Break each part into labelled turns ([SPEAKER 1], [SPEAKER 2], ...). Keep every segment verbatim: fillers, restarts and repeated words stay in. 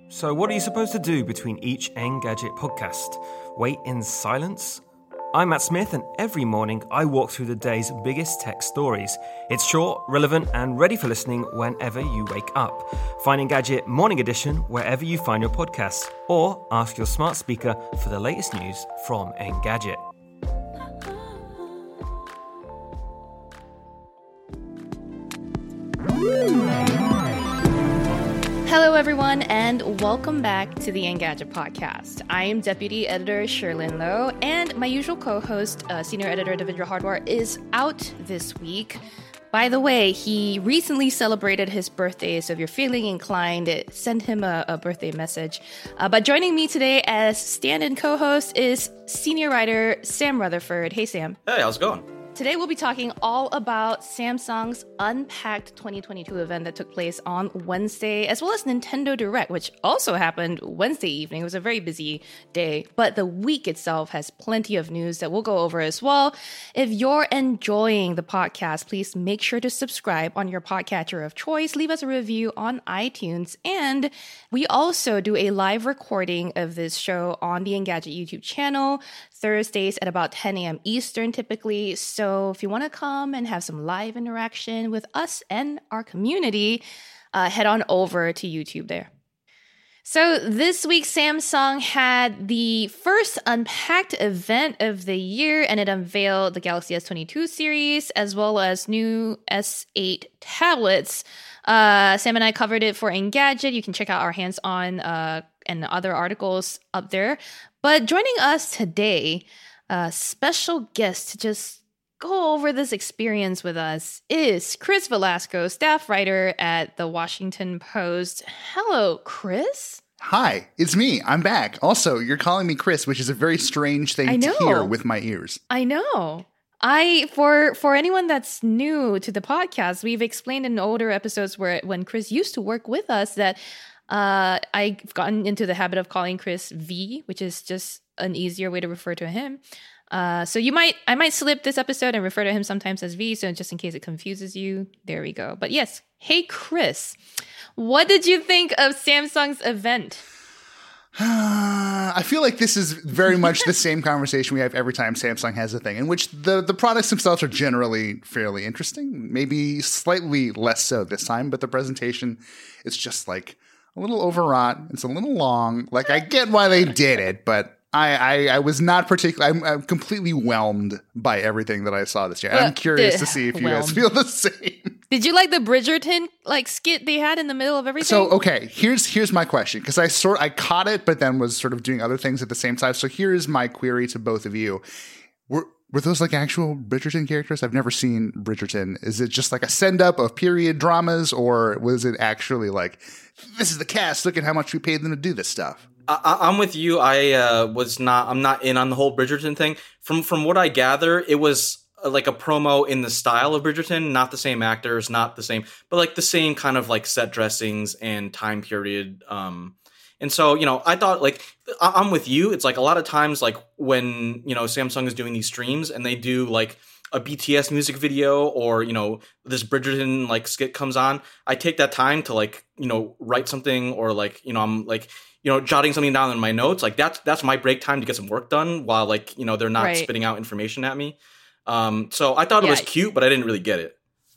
[SPEAKER 1] So what are you supposed to do between each Engadget podcast? Wait in silence? I'm Matt Smith, and every morning I walk through the day's biggest tech stories. It's short, relevant, and ready for listening whenever you wake up. Find Engadget Morning Edition wherever you find your podcasts, or ask your smart speaker for the latest news from Engadget.
[SPEAKER 2] Hello, everyone, and welcome back to the Engadget podcast. I am Deputy Editor Sherlyn Low, and my usual co-host, uh, Senior Editor Devendra Hardwar, is out this week. By the way, he recently celebrated his birthday, so if you're feeling inclined, send him a, a birthday message. Uh, but joining me today as stand-in co-host is senior writer Sam Rutherford. Hey, Sam.
[SPEAKER 3] Hey, how's it going?
[SPEAKER 2] Today we'll be talking all about Samsung's Unpacked twenty twenty-two event that took place on Wednesday, as well as Nintendo Direct, which also happened Wednesday evening. It was a very busy day, but the week itself has plenty of news that we'll go over as well. If you're enjoying the podcast, please make sure to subscribe on your podcatcher of choice. Leave us a review on iTunes. And we also do a live recording of this show on the Engadget YouTube channel, Thursdays at about ten a.m. Eastern typically. So if you want to come and have some live interaction with us and our community, uh, head on over to YouTube there. So this week, Samsung had the first Unpacked event of the year, and it unveiled the Galaxy S twenty-two series as well as new S eight tablets. Uh, Sam and I covered it for Engadget. You can check out our hands-on uh, and other articles up there. But joining us today, a special guest to just go over this experience with us is Chris Velasco, staff writer at The Washington Post. Hello, Chris.
[SPEAKER 4] Hi, it's me. I'm back. Also, you're calling me Chris, which is a very strange thing to hear with my ears.
[SPEAKER 2] I know. I for for anyone that's new to the podcast, we've explained in older episodes where when Chris used to work with us that uh, I've gotten into the habit of calling Chris V, which is just an easier way to refer to him. Uh, so you might, I might slip this episode and refer to him sometimes as V, so just in case it confuses you, there we go. But yes, hey Chris, what did you think of Samsung's event?
[SPEAKER 4] I feel like this is very much the same conversation we have every time Samsung has a thing, in which the, the products themselves are generally fairly interesting, maybe slightly less so this time, but the presentation is just like a little overwrought. It's a little long. Like, I get why they did it, but I, I, I was not particularly, I'm, I'm completely whelmed by everything that I saw this year. Well, I'm curious uh, to see if you whelmed. guys feel the same.
[SPEAKER 2] Did you like the Bridgerton like skit they had in the middle of everything?
[SPEAKER 4] So, okay, here's here's my question, because I sort I caught it, but then was sort of doing other things at the same time. So here is my query to both of you. Were were those like actual Bridgerton characters? I've never seen Bridgerton. Is it just like a send-up of period dramas, or was it actually like, this is the cast, look at how much we paid them to do this stuff?
[SPEAKER 3] I, I'm with you. I uh, was not. I'm not in on the whole Bridgerton thing. From from what I gather, it was uh, like a promo in the style of Bridgerton. Not the same actors, not the same, but like the same kind of like set dressings and time period. Um, and so you know, I thought like I, I'm with you. It's like a lot of times like when you know Samsung is doing these streams and they do like a B T S music video or you know this Bridgerton like skit comes on. I take that time to like you know write something or like you know I'm like. you know, jotting something down in my notes. Like that's, that's my break time to get some work done while like, you know, they're not right. spitting out information at me. Um, so I thought yeah. it was cute, but I didn't really get it.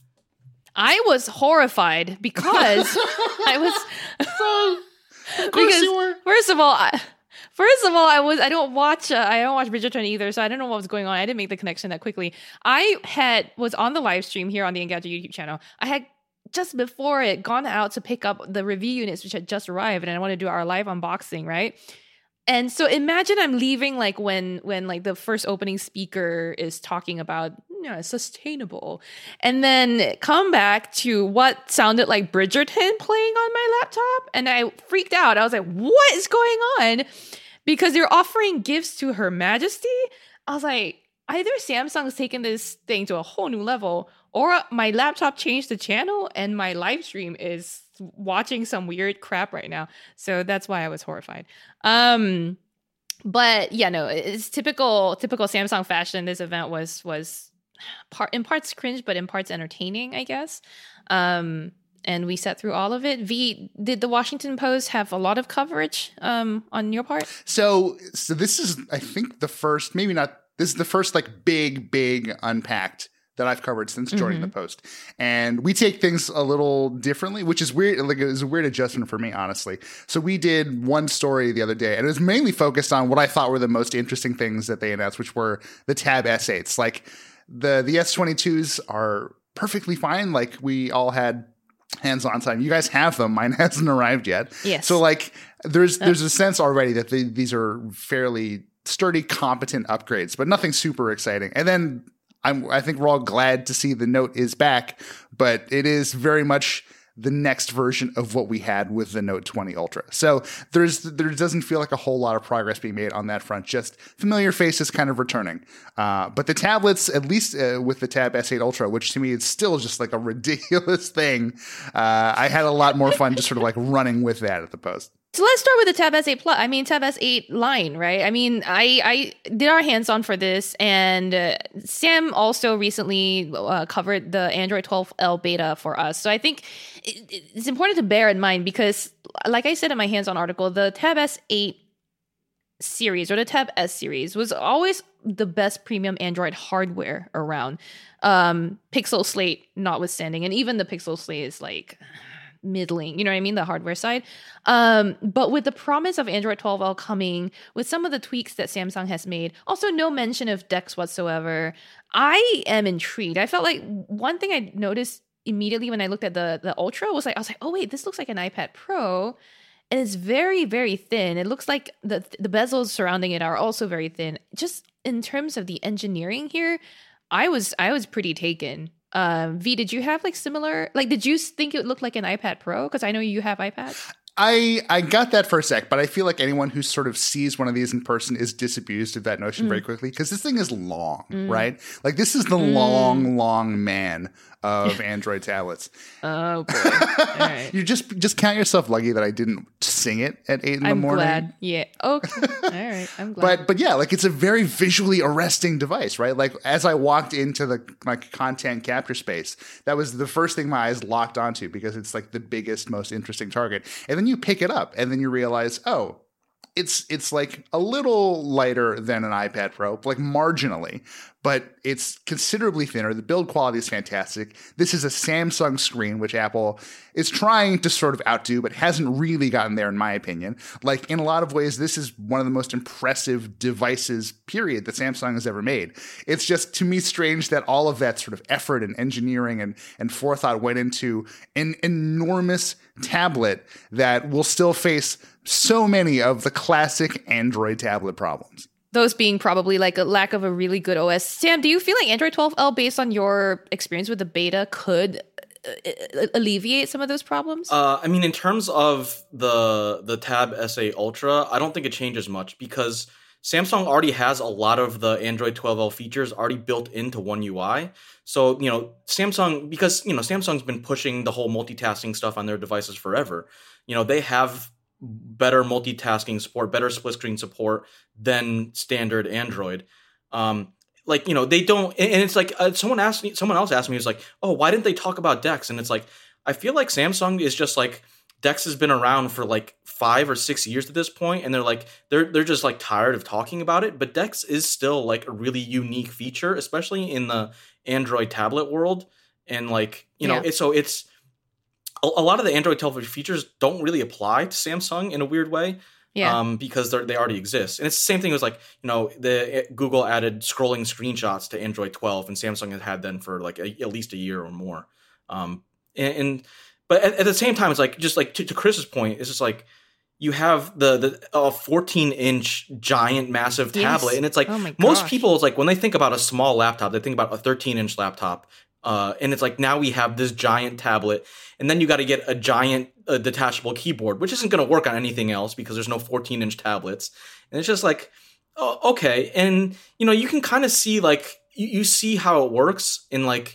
[SPEAKER 2] I was horrified because I was,
[SPEAKER 4] so, of course because, you were.
[SPEAKER 2] First of all, I, First of all, I was I don't watch uh, I don't watch Bridgerton either, so I don't know what was going on. I didn't make the connection that quickly. I had was on the live stream here on the Engadget YouTube channel. I had just before it gone out to pick up the review units which had just arrived, and I want to do our live unboxing, right? And so imagine I'm leaving like when when like the first opening speaker is talking about you know, sustainable, and then come back to what sounded like Bridgerton playing on my laptop, and I freaked out. I was like, "What is going on?" Because they're offering gifts to Her Majesty. I was like, either Samsung's taken this thing to a whole new level, or my laptop changed the channel and my live stream is watching some weird crap right now. So that's why I was horrified. Um, but yeah, no, it's typical typical Samsung fashion. This event was was part in parts cringe, but in parts entertaining, I guess. Um, and we sat through all of it. V, did the Washington Post have a lot of coverage um, on your part?
[SPEAKER 4] So, so this is, I think, the first, maybe not, this is the first like big, big Unpacked that I've covered since joining mm-hmm. the Post. And we take things a little differently, which is weird. Like, it was a weird adjustment for me, honestly. So we did one story the other day, and it was mainly focused on what I thought were the most interesting things that they announced, which were the Tab S eights. Like, the, the S twenty-twos are perfectly fine. Like, we all had hands-on time. You guys have them. Mine hasn't arrived yet.
[SPEAKER 2] Yes.
[SPEAKER 4] So, like, there's there's a sense already that they, these are fairly sturdy, competent upgrades, but nothing super exciting. And then I'm, I think we're all glad to see the Note is back, but it is very much the next version of what we had with the Note twenty Ultra. So there's there doesn't feel like a whole lot of progress being made on that front. Just familiar faces kind of returning. Uh, but the tablets, at least uh, with the Tab S eight Ultra, which to me is still just like a ridiculous thing, uh, I had a lot more fun just sort of like running with that at the Post.
[SPEAKER 2] So let's start with the Tab S eight Plus. I mean, Tab S eight line, right? I mean, I, I did our hands-on for this, and uh, Sam also recently uh, covered the Android twelve L beta for us. So I think it, it's important to bear in mind because, like I said in my hands-on article, the Tab S eight series or the Tab S series was always the best premium Android hardware around. Um, Pixel Slate notwithstanding, and even the Pixel Slate is like middling, you know what I mean? The hardware side. Um, but with the promise of Android twelve L coming, with some of the tweaks that Samsung has made, also no mention of DeX whatsoever, I am intrigued. I felt like one thing I noticed immediately when I looked at the, the Ultra was like, I was like, oh wait, this looks like an iPad Pro. And it's very, very thin. It looks like the the bezels surrounding it are also very thin. Just in terms of the engineering here, I was I was pretty taken. Um, V, did you have like similar, like, did you think it looked like an iPad Pro? Because I know you have iPads.
[SPEAKER 4] I I got that for a sec, but I feel like anyone who sort of sees one of these in person is disabused of that notion mm. very quickly because this thing is long, mm. right? Like, this is the mm. long, long man of Android tablets.
[SPEAKER 2] Oh, boy. All right.
[SPEAKER 4] You just just count yourself lucky that I didn't sing it at eight in
[SPEAKER 2] I'm
[SPEAKER 4] the morning.
[SPEAKER 2] I'm glad. Yeah. Okay. All right. I'm glad.
[SPEAKER 4] But but yeah, like, it's a very visually arresting device, right? Like, as I walked into the like content capture space, that was the first thing my eyes locked onto because it's like the biggest, most interesting target. And then you pick it up and then you realize, oh, it's it's like a little lighter than an iPad Pro, like marginally, but it's considerably thinner. The build quality is fantastic. This is a Samsung screen, which Apple is trying to sort of outdo, but hasn't really gotten there, in my opinion. Like, in a lot of ways, this is one of the most impressive devices, period, that Samsung has ever made. It's just, to me, strange that all of that sort of effort and engineering and, and forethought went into an enormous tablet that will still face so many of the classic Android tablet problems.
[SPEAKER 2] Those being probably like a lack of a really good O S. Sam, do you feel like Android twelve L, based on your experience with the beta, could uh, alleviate some of those problems?
[SPEAKER 3] Uh, I mean, in terms of the the Tab S eight Ultra, I don't think it changes much because Samsung already has a lot of the Android twelve L features already built into One U I. So, you know, Samsung, because, you know, Samsung's been pushing the whole multitasking stuff on their devices forever. You know, they have better multitasking support, better split screen support than standard Android. Um, like, you know, they don't, and it's like, uh, someone asked me, someone else asked me, it was like, oh, why didn't they talk about DeX? And it's like, I feel like Samsung is just like, DeX has been around for like five or six years at this point, and they're like, they're they're just like tired of talking about it. But DeX is still like a really unique feature, especially in the Android tablet world. And like, you know, yeah. it's so it's, a lot of the Android twelve features don't really apply to Samsung in a weird way,
[SPEAKER 2] yeah.
[SPEAKER 3] um, because they they already exist. And it's the same thing as like, you know, the Google added scrolling screenshots to Android twelve, and Samsung has had them for like a, at least a year or more. Um, and, and but at, at the same time, it's like just like to, to Chris's point, it's just like you have the the uh, fourteen inch giant massive tablet, yes. and it's like
[SPEAKER 2] oh
[SPEAKER 3] most people, it's like when they think about a small laptop, they think about a thirteen inch laptop. Uh, and it's like now we have this giant tablet, and then you got to get a giant uh, detachable keyboard, which isn't going to work on anything else because there's no fourteen inch tablets. And it's just like, oh, okay. And, you know, you can kind of see like, you, you see how it works in like,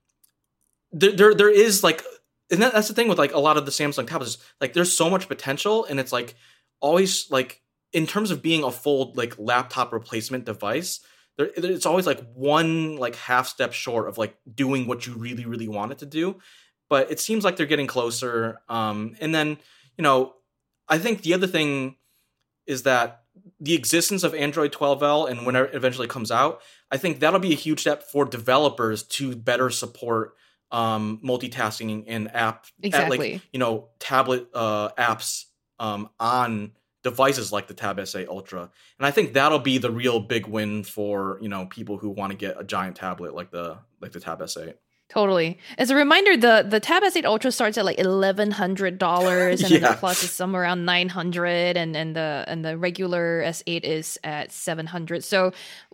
[SPEAKER 3] there, there, there is like, and that, that's the thing with like a lot of the Samsung tablets, like there's so much potential, and it's like always like in terms of being a full like laptop replacement device, there, it's always like one like half step short of like doing what you really, really want it to do. but it seems like they're getting closer. Um, and then, you know, I think the other thing is that the existence of Android twelve L and when it eventually comes out, I think that'll be a huge step for developers to better support um, multitasking in app,
[SPEAKER 2] Exactly.
[SPEAKER 3] at like, you know, tablet uh, apps um, on devices like the Tab S eight Ultra. And I think that'll be the real big win for, you know, people who want to get a giant tablet like the like the Tab S eight.
[SPEAKER 2] Totally. As a reminder, the, the Tab S eight Ultra starts at like eleven hundred dollars, and
[SPEAKER 3] Yeah.
[SPEAKER 2] then the Plus is somewhere around nine hundred, and and the and the regular S eight is at seven hundred. So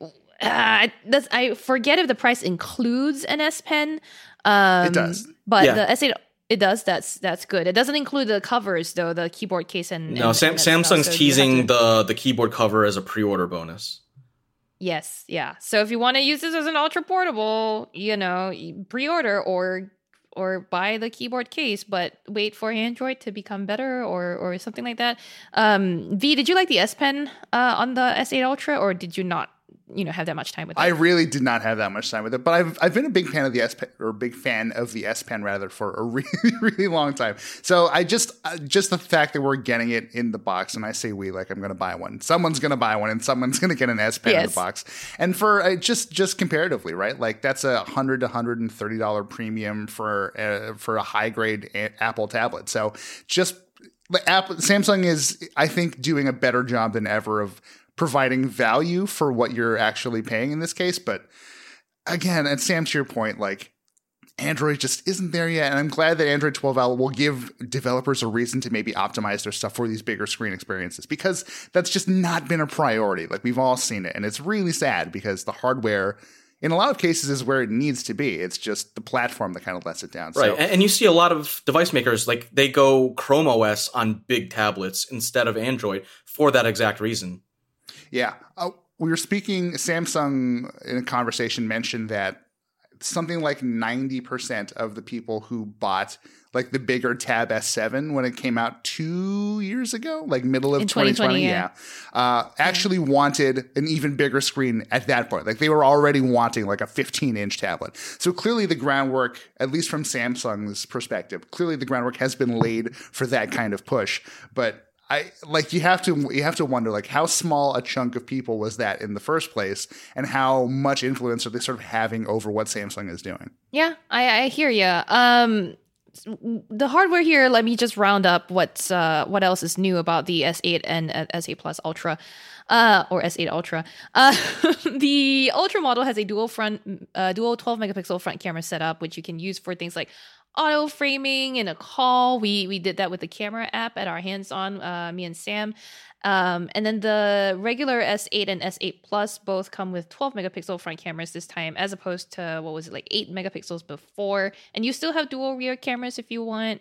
[SPEAKER 2] uh, that's, I forget if the price includes an S Pen. Um,
[SPEAKER 4] It does.
[SPEAKER 2] but
[SPEAKER 3] Yeah.
[SPEAKER 2] the S eight it does. That's that's good. It doesn't include the covers though, the keyboard case and
[SPEAKER 3] No,
[SPEAKER 2] and,
[SPEAKER 3] Sam-
[SPEAKER 2] and that stuff,
[SPEAKER 3] Samsung's
[SPEAKER 2] so you have
[SPEAKER 3] teasing
[SPEAKER 2] to-
[SPEAKER 3] the the keyboard cover as a pre-order bonus.
[SPEAKER 2] Yes, yeah. So if you want to use this as an ultra portable, you know, you pre-order or or buy the keyboard case, but wait for Android to become better or or something like that. Um, V, did you like the S Pen uh, on the S eight Ultra, or did you not, you know, have that much time with it?
[SPEAKER 4] I really did not have that much time with it, but I've I've been a big fan of the S Pen, or a big fan of the S Pen rather, for a really really long time. So I just uh, just the fact that we're getting it in the box, and I say we, like I'm going to buy one. Someone's going to buy one, and someone's going to get an S Pen in
[SPEAKER 2] Yes.
[SPEAKER 4] the box. And for uh, just just comparatively, right? Like that's a hundred to hundred and thirty dollar premium for uh, for a high grade a- Apple tablet. So just the Apple Samsung is, I think, doing a better job than ever of providing value for what you're actually paying in this case. But again, and Sam, to your point, like Android just isn't there yet. And I'm glad that Android twelve L will give developers a reason to maybe optimize their stuff for these bigger screen experiences, because that's just not been a priority. Like we've all seen it. And it's really sad because the hardware in a lot of cases is where it needs to be. It's just the platform that kind of lets it down.
[SPEAKER 3] Right.
[SPEAKER 4] So,
[SPEAKER 3] And, and you see a lot of device makers, like they go Chrome O S on big tablets instead of Android for that exact reason.
[SPEAKER 4] yeah. Uh, we were speaking, Samsung in a conversation mentioned that something like ninety percent of the people who bought like the bigger Tab S seven when it came out two years ago, like middle of
[SPEAKER 2] In
[SPEAKER 4] twenty twenty,
[SPEAKER 2] twenty twenty,
[SPEAKER 4] yeah, uh, actually wanted an even bigger screen at that point. Like they were already wanting like a fifteen inch tablet. So clearly the groundwork, at least from Samsung's perspective, clearly the groundwork has been laid for that kind of push. But I like you have to you have to wonder like how small a chunk of people was that in the first place, and how much influence are they sort of having over what Samsung is doing?
[SPEAKER 2] Yeah, I, I hear you. Um, the hardware here. Let me just round up what's uh, what else is new about the S eight and uh, S eight Plus Ultra, uh, or S eight Ultra. Uh, the Ultra model has a dual front, uh, dual twelve megapixel front camera setup, which you can use for things like auto framing in a call. We we did that with the camera app at our hands-on, uh, me and Sam. Um, and then the regular S eight and S eight Plus both come with twelve megapixel front cameras this time, as opposed to, what was it, like eight megapixels before. And you still have dual rear cameras if you want.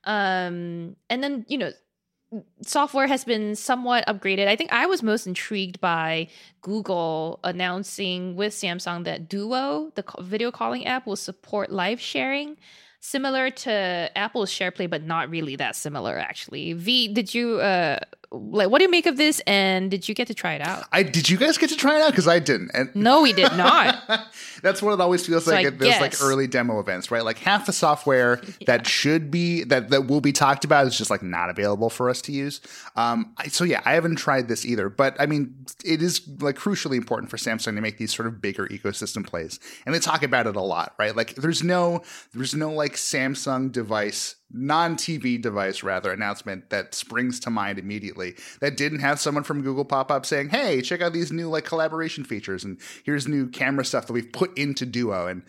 [SPEAKER 2] Um, and then, you know, software has been somewhat upgraded. I think I was most intrigued by Google announcing with Samsung that Duo, the co- video calling app, will support live sharing, similar to Apple's SharePlay, but not really that similar, actually. V, did you uh like what do you make of this, and did you get to try it out?
[SPEAKER 4] I did you guys get to try it out? Because I didn't. And
[SPEAKER 2] No, we did not.
[SPEAKER 4] that's what it always feels
[SPEAKER 2] So
[SPEAKER 4] like
[SPEAKER 2] I
[SPEAKER 4] at those like
[SPEAKER 2] guess-
[SPEAKER 4] early demo events, right? Like half the software that should be that that will be talked about is just like not available for us to use. Um, I, so yeah, I haven't tried this either, but I mean, it is like crucially important for Samsung to make these sort of bigger ecosystem plays, and they talk about it a lot, right? Like there's no there's no like Samsung device, non-T V device rather, announcement that springs to mind immediately that didn't have someone from Google pop up saying, hey, check out these new like collaboration features, and here's new camera stuff that we've put into Duo. And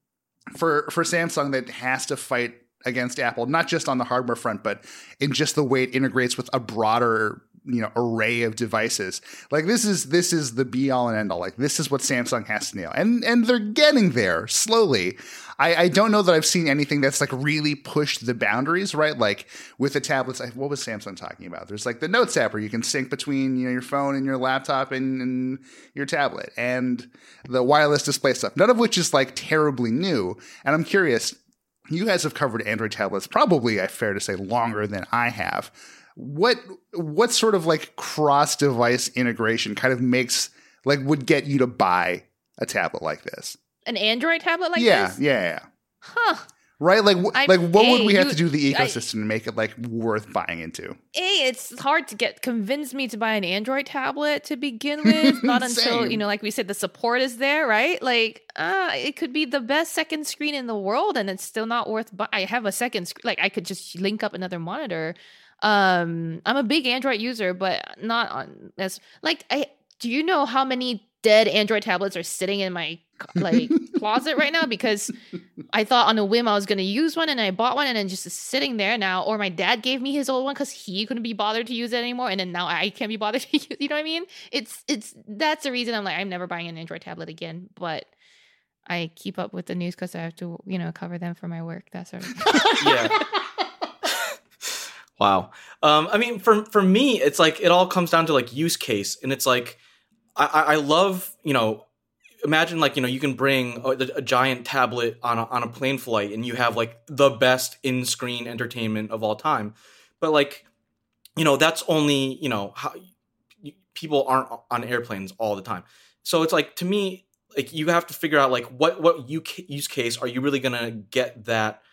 [SPEAKER 4] for for Samsung, that has to fight against Apple, not just on the hardware front, but in just the way it integrates with a broader, you know, array of devices. Like this is this is the be all and end all. Like this is what Samsung has to nail, and and they're getting there slowly. I, I don't know that I've seen anything that's like really pushed the boundaries, right? Like with the tablets, I, what was Samsung talking about? There's like the Notes app where you can sync between, you know, your phone and your laptop and, and your tablet, and the wireless display stuff. None of which is like terribly new. And I'm curious, you guys have covered Android tablets probably, I fair to say, longer than I have. What what sort of like cross device integration kind of makes like would get you to buy a tablet like this?
[SPEAKER 2] An Android tablet like
[SPEAKER 4] yeah,
[SPEAKER 2] this?
[SPEAKER 4] yeah, yeah.
[SPEAKER 2] Huh.
[SPEAKER 4] right? Like, wh-
[SPEAKER 2] I-
[SPEAKER 4] like what would
[SPEAKER 2] A,
[SPEAKER 4] we have
[SPEAKER 2] you-
[SPEAKER 4] to do to the
[SPEAKER 2] I-
[SPEAKER 4] ecosystem to make it like worth buying into?
[SPEAKER 2] A, it's hard to get convince me to buy an Android tablet to begin with. Not until,
[SPEAKER 4] Same.
[SPEAKER 2] you know, like we said, the support is there, right? Like, uh, it could be the best second screen in the world, and it's still not worth. Bu- I have a second screen, like I could just link up another monitor. Um, I'm a big Android user, but not on as like I. Do you know how many dead Android tablets are sitting in my like closet right now? Because I thought on a whim I was going to use one, and I bought one, and then just sitting there now. Or my dad gave me his old one because he couldn't be bothered to use it anymore, and then now I can't be bothered to use. You know what I mean? It's it's that's the reason I'm like I'm never buying an Android tablet again. But I keep up with the news because I have to, you know, cover them for my work. That sort of thing.
[SPEAKER 3] Yeah. Wow. Um, I mean, for for me, it's like it all comes down to like use case, and it's like I, I love, you know, imagine like, you know, you can bring a, a giant tablet on a, on a plane flight, and you have like the best in-screen entertainment of all time. But like, you know, that's only, you know, how people aren't on airplanes all the time. So it's like, to me, like you have to figure out like what what you use case are you really gonna get that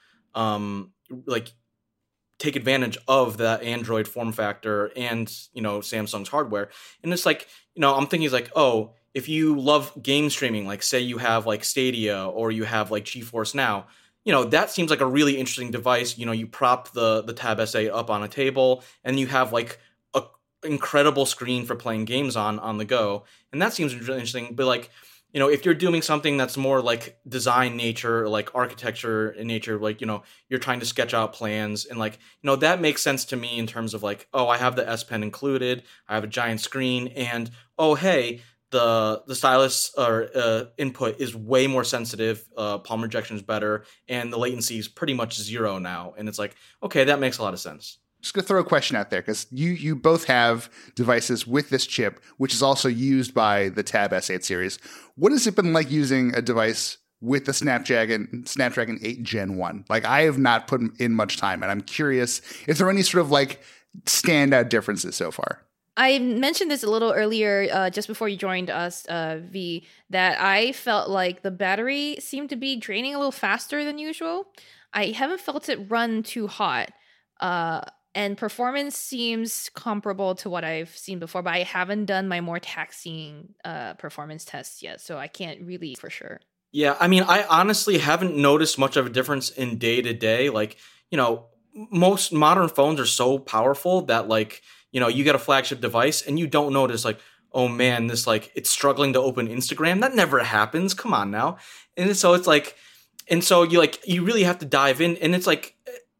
[SPEAKER 3] um like take advantage of the Android form factor and, you know, Samsung's hardware. And it's like, you know, I'm thinking it's like, oh, if you love game streaming, like say you have like Stadia or you have like GeForce Now, you know, that seems like a really interesting device. You know, you prop the the Tab S eight up on a table, and you have like a incredible screen for playing games on on the go. And that seems really interesting. But like, you know, if you're doing something that's more like design nature, like architecture in nature, like, you know, you're trying to sketch out plans, and like, you know, that makes sense to me in terms of like, oh, I have the S Pen included, I have a giant screen, and oh, hey, the the stylus or uh, input is way more sensitive, uh, palm rejection is better, and the latency is pretty much zero now. And it's like, okay, that makes a lot of sense.
[SPEAKER 4] Just gonna throw a question out there because you you both have devices with this chip, which is also used by the Tab S eight series. What has it been like using a device with the Snapdragon Snapdragon eight Gen one? Like, I have not put in much time, and I'm curious if there are any sort of like standout differences so far.
[SPEAKER 2] I mentioned this a little earlier, uh, just before you joined us, uh, V, that I felt like the battery seemed to be draining a little faster than usual. I haven't felt it run too hot. Uh, And performance seems comparable to what I've seen before, but I haven't done my more taxing uh, performance tests yet, so I can't really for sure.
[SPEAKER 3] Yeah, I mean, I honestly haven't noticed much of a difference in day to day. Like, you know, most modern phones are so powerful that, like, you know, you get a flagship device and you don't notice, like, oh man, this, like, it's struggling to open Instagram. That never happens. Come on now. And so it's like, and so you like, you really have to dive in, and it's like,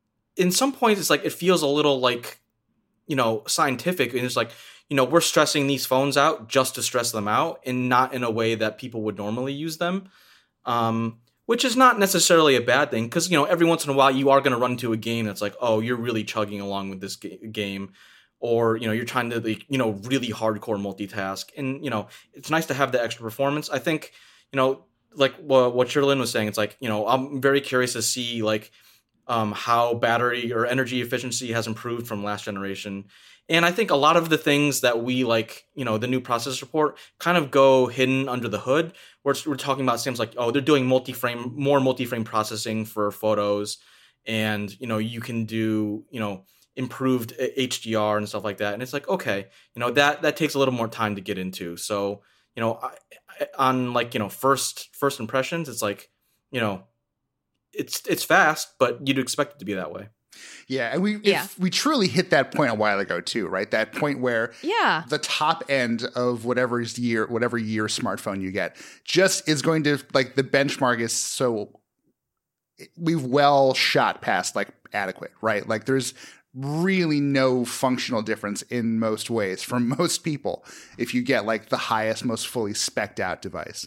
[SPEAKER 3] in some points, it's like it feels a little like, you know, scientific. And it's like, you know, we're stressing these phones out just to stress them out, and not in a way that people would normally use them, um, which is not necessarily a bad thing. Because, you know, every once in a while you are going to run into a game that's like, oh, you're really chugging along with this ga- game. Or, you know, you're trying to, like, you know, really hardcore multitask. And, you know, it's nice to have the extra performance. I think, you know, like what, what Shirlyn was saying, it's like, you know, I'm very curious to see, like, Um, how battery or energy efficiency has improved from last generation. And I think a lot of the things that we like, you know, the new process report kind of go hidden under the hood. We're, we're talking about things like, oh, they're doing multi-frame, more multi-frame processing for photos. And, you know, you can do, you know, improved H D R and stuff like that. And it's like, okay, you know, that, that takes a little more time to get into. So, you know, I, I, on like, you know, first, first impressions, it's like, you know, it's it's fast, but you'd expect it to be that way.
[SPEAKER 4] Yeah, and we
[SPEAKER 2] Yeah.
[SPEAKER 4] if we truly hit that point a while ago too, right? That point where
[SPEAKER 2] Yeah.
[SPEAKER 4] the top end of whatever year whatever year smartphone you get just is going to, like, the benchmark is so we've well shot past like adequate, right? Like, there's really no functional difference in most ways for most people if you get like the highest, most fully spec'd out device.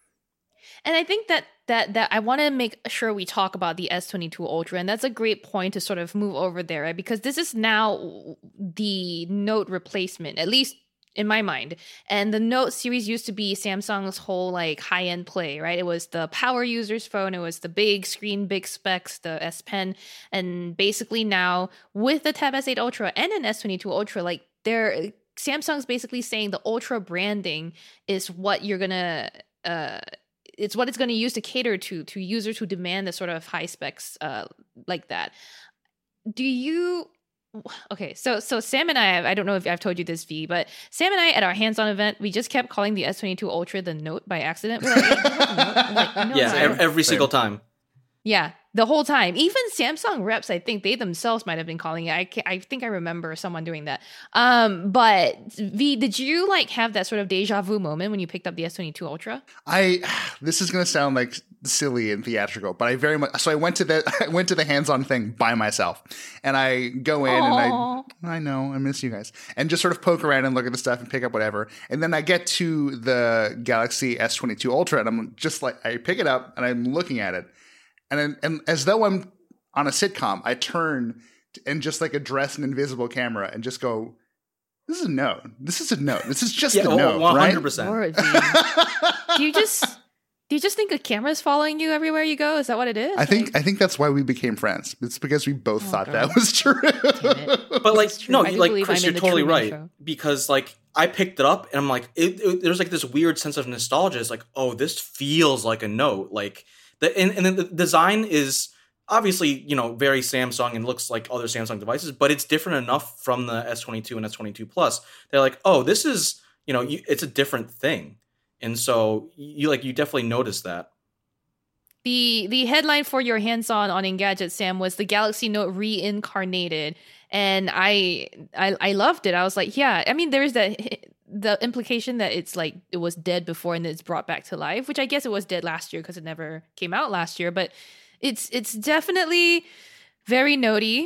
[SPEAKER 2] And I think that that that I want to make sure we talk about the S twenty-two Ultra, and that's a great point to sort of move over there, right? Because this is now the Note replacement, at least in my mind. And the Note series used to be Samsung's whole like high-end play, right? It was the power user's phone, it was the big screen, big specs, the S Pen, and basically now with the Tab S eight Ultra and an S twenty-two Ultra, like they're Samsung's basically saying the Ultra branding is what you're gonna uh it's what it's going to use to cater to to users who demand the sort of high specs uh, like that. Do you? Okay, so so Sam and I, I don't know if I've told you this, V, but Sam and I at our hands-on event, we just kept calling the S twenty-two Ultra the Note by accident. We're like, hey, Note? Like, no,
[SPEAKER 3] yeah,
[SPEAKER 2] no.
[SPEAKER 3] every, every single time.
[SPEAKER 2] Yeah, the whole time. Even Samsung reps, I think they themselves might have been calling it. I can, I think I remember someone doing that. Um, but V, did you like have that sort of deja vu moment when you picked up the S twenty-two Ultra?
[SPEAKER 4] I this is going to sound like silly and theatrical, but I very much so I went to the I went to the hands-on thing by myself, and I go in
[SPEAKER 2] Aww.
[SPEAKER 4] and I I know I miss you guys, and just sort of poke around and look at the stuff and pick up whatever, and then I get to the Galaxy S twenty-two Ultra, and I'm just like I pick it up and I'm looking at it, and and as though I'm on a sitcom, I turn and just like address an invisible camera and just go, "This is a note. This is a note. This is just
[SPEAKER 3] Yeah,
[SPEAKER 4] a note,
[SPEAKER 3] one hundred
[SPEAKER 4] right?"
[SPEAKER 3] percent.
[SPEAKER 2] Lord, V. Do you just do you just think the camera's following you everywhere you go? Is that what it is?
[SPEAKER 4] I think
[SPEAKER 2] Like,
[SPEAKER 4] I think that's why we became friends. It's because we both
[SPEAKER 2] Oh,
[SPEAKER 4] thought
[SPEAKER 2] God.
[SPEAKER 4] that was true.
[SPEAKER 2] damn it.
[SPEAKER 3] But like,
[SPEAKER 2] It's true.
[SPEAKER 3] no,
[SPEAKER 2] I do
[SPEAKER 3] like
[SPEAKER 2] believe
[SPEAKER 3] Chris,
[SPEAKER 2] I'm
[SPEAKER 3] you're
[SPEAKER 2] in the
[SPEAKER 3] totally
[SPEAKER 2] Truman
[SPEAKER 3] right.
[SPEAKER 2] Show.
[SPEAKER 3] Because like I picked it up and I'm like, it, it, there's like this weird sense of nostalgia. It's like, oh, this feels like a Note. Like the and, and then the design is obviously, you know, very Samsung and looks like other Samsung devices, but it's different enough from the S twenty-two and S twenty-two Plus. They're like, oh, this is, you know, you, it's a different thing, and so you like you definitely notice that.
[SPEAKER 2] The the headline for your hands-on on Engadget, Sam, was the Galaxy Note reincarnated, and I, I I loved it. I was like, yeah. I mean, there's that the implication that it's like it was dead before and it's brought back to life, which I guess it was dead last year because it never came out last year. But it's it's definitely very notey.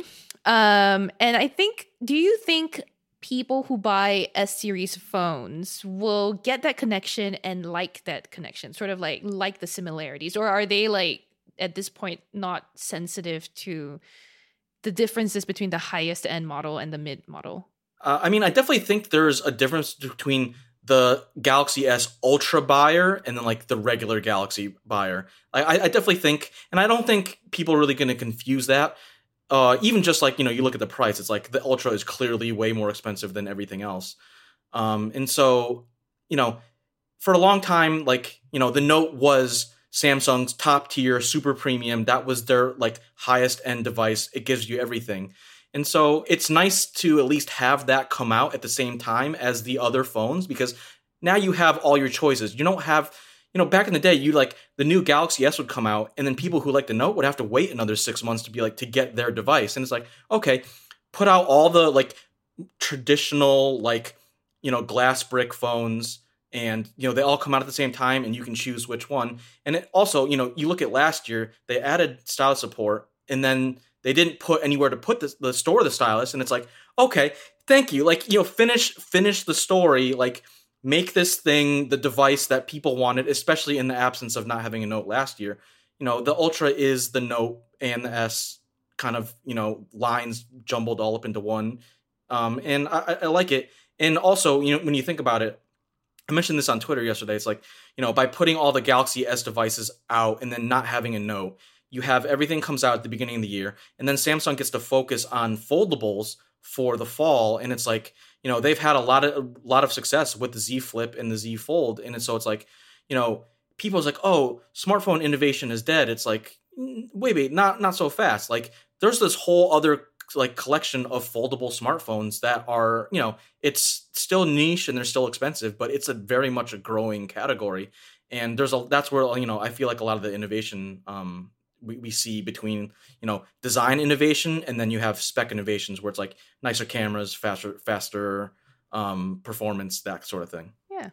[SPEAKER 2] Um, and I think, do you think people who buy S series phones will get that connection and like that connection, sort of like like the similarities, or are they like at this point not sensitive to the differences between the highest end model and the mid model?
[SPEAKER 3] Uh, I mean, I definitely think there's a difference between the Galaxy S Ultra buyer and then like the regular Galaxy buyer. I, I definitely think, and I don't think people are really going to confuse that. Uh, even just like, you know, you look at the price, it's like the Ultra is clearly way more expensive than everything else. Um, and so, you know, for a long time, like, you know, the Note was Samsung's top tier, super premium. That was their like highest end device. It gives you everything. And so it's nice to at least have that come out at the same time as the other phones, because now you have all your choices. You don't have, you know, back in the day, you like the new Galaxy S would come out, and then people who like the Note would have to wait another six months to be like to get their device. And it's like, okay, put out all the like traditional like, you know, glass brick phones, and you know they all come out at the same time, and you can choose which one. And it also, you know, you look at last year, they added stylus support, and then they didn't put anywhere to put the, the store the stylus, and it's like, okay, thank you, like, you know, finish finish the story, like. Make this thing the device that people wanted, especially in the absence of not having a Note last year. You know, the Ultra is the Note and the S kind of, you know, lines jumbled all up into one. Um, and I, I like it. And also, you know, when you think about it, I mentioned this on Twitter yesterday. It's like, you know, by putting all the Galaxy S devices out and then not having a Note, you have everything comes out at the beginning of the year. And then Samsung gets to focus on foldables for the fall. And it's like, you know, they've had a lot of a lot of success with the Z Flip and the Z Fold, and so it's like, you know, people's like, oh, smartphone innovation is dead. It's like, wait, wait, not not so fast. Like, there's this whole other like collection of foldable smartphones that are, you know, it's still niche and they're still expensive, but it's a very much a growing category. And there's a that's where, you know, I feel like a lot of the innovation um we, we see between, you know, design innovation and then you have spec innovations where it's like nicer cameras, faster, faster um, performance, that sort of thing.
[SPEAKER 2] Yeah.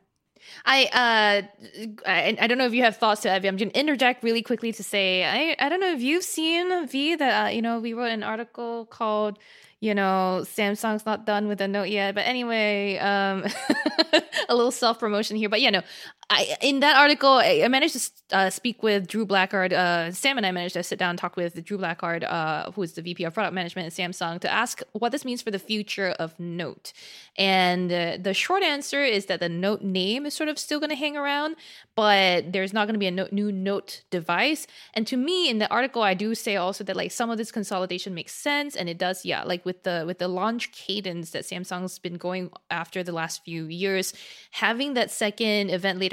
[SPEAKER 2] I uh I, I don't know if you have thoughts to Evie. I'm going to interject really quickly to say, I, I don't know if you've seen, V, that, uh, you know, we wrote an article called, you know, Samsung's not done with the Note yet. But anyway, um, a little self-promotion here. But yeah, no, I, in that article, I, I managed to uh, speak with Drew Blackard. Uh, Sam and I managed to sit down and talk with Drew Blackard, uh, who is the V P of Product Management at Samsung, to ask what this means for the future of Note. And uh, the short answer is that the Note name is sort of still going to hang around, but there's not going to be a no- new Note device. And to me, in the article, I do say also that like some of this consolidation makes sense, and it does, yeah, like with the with the launch cadence that Samsung's been going after the last few years, having that second event later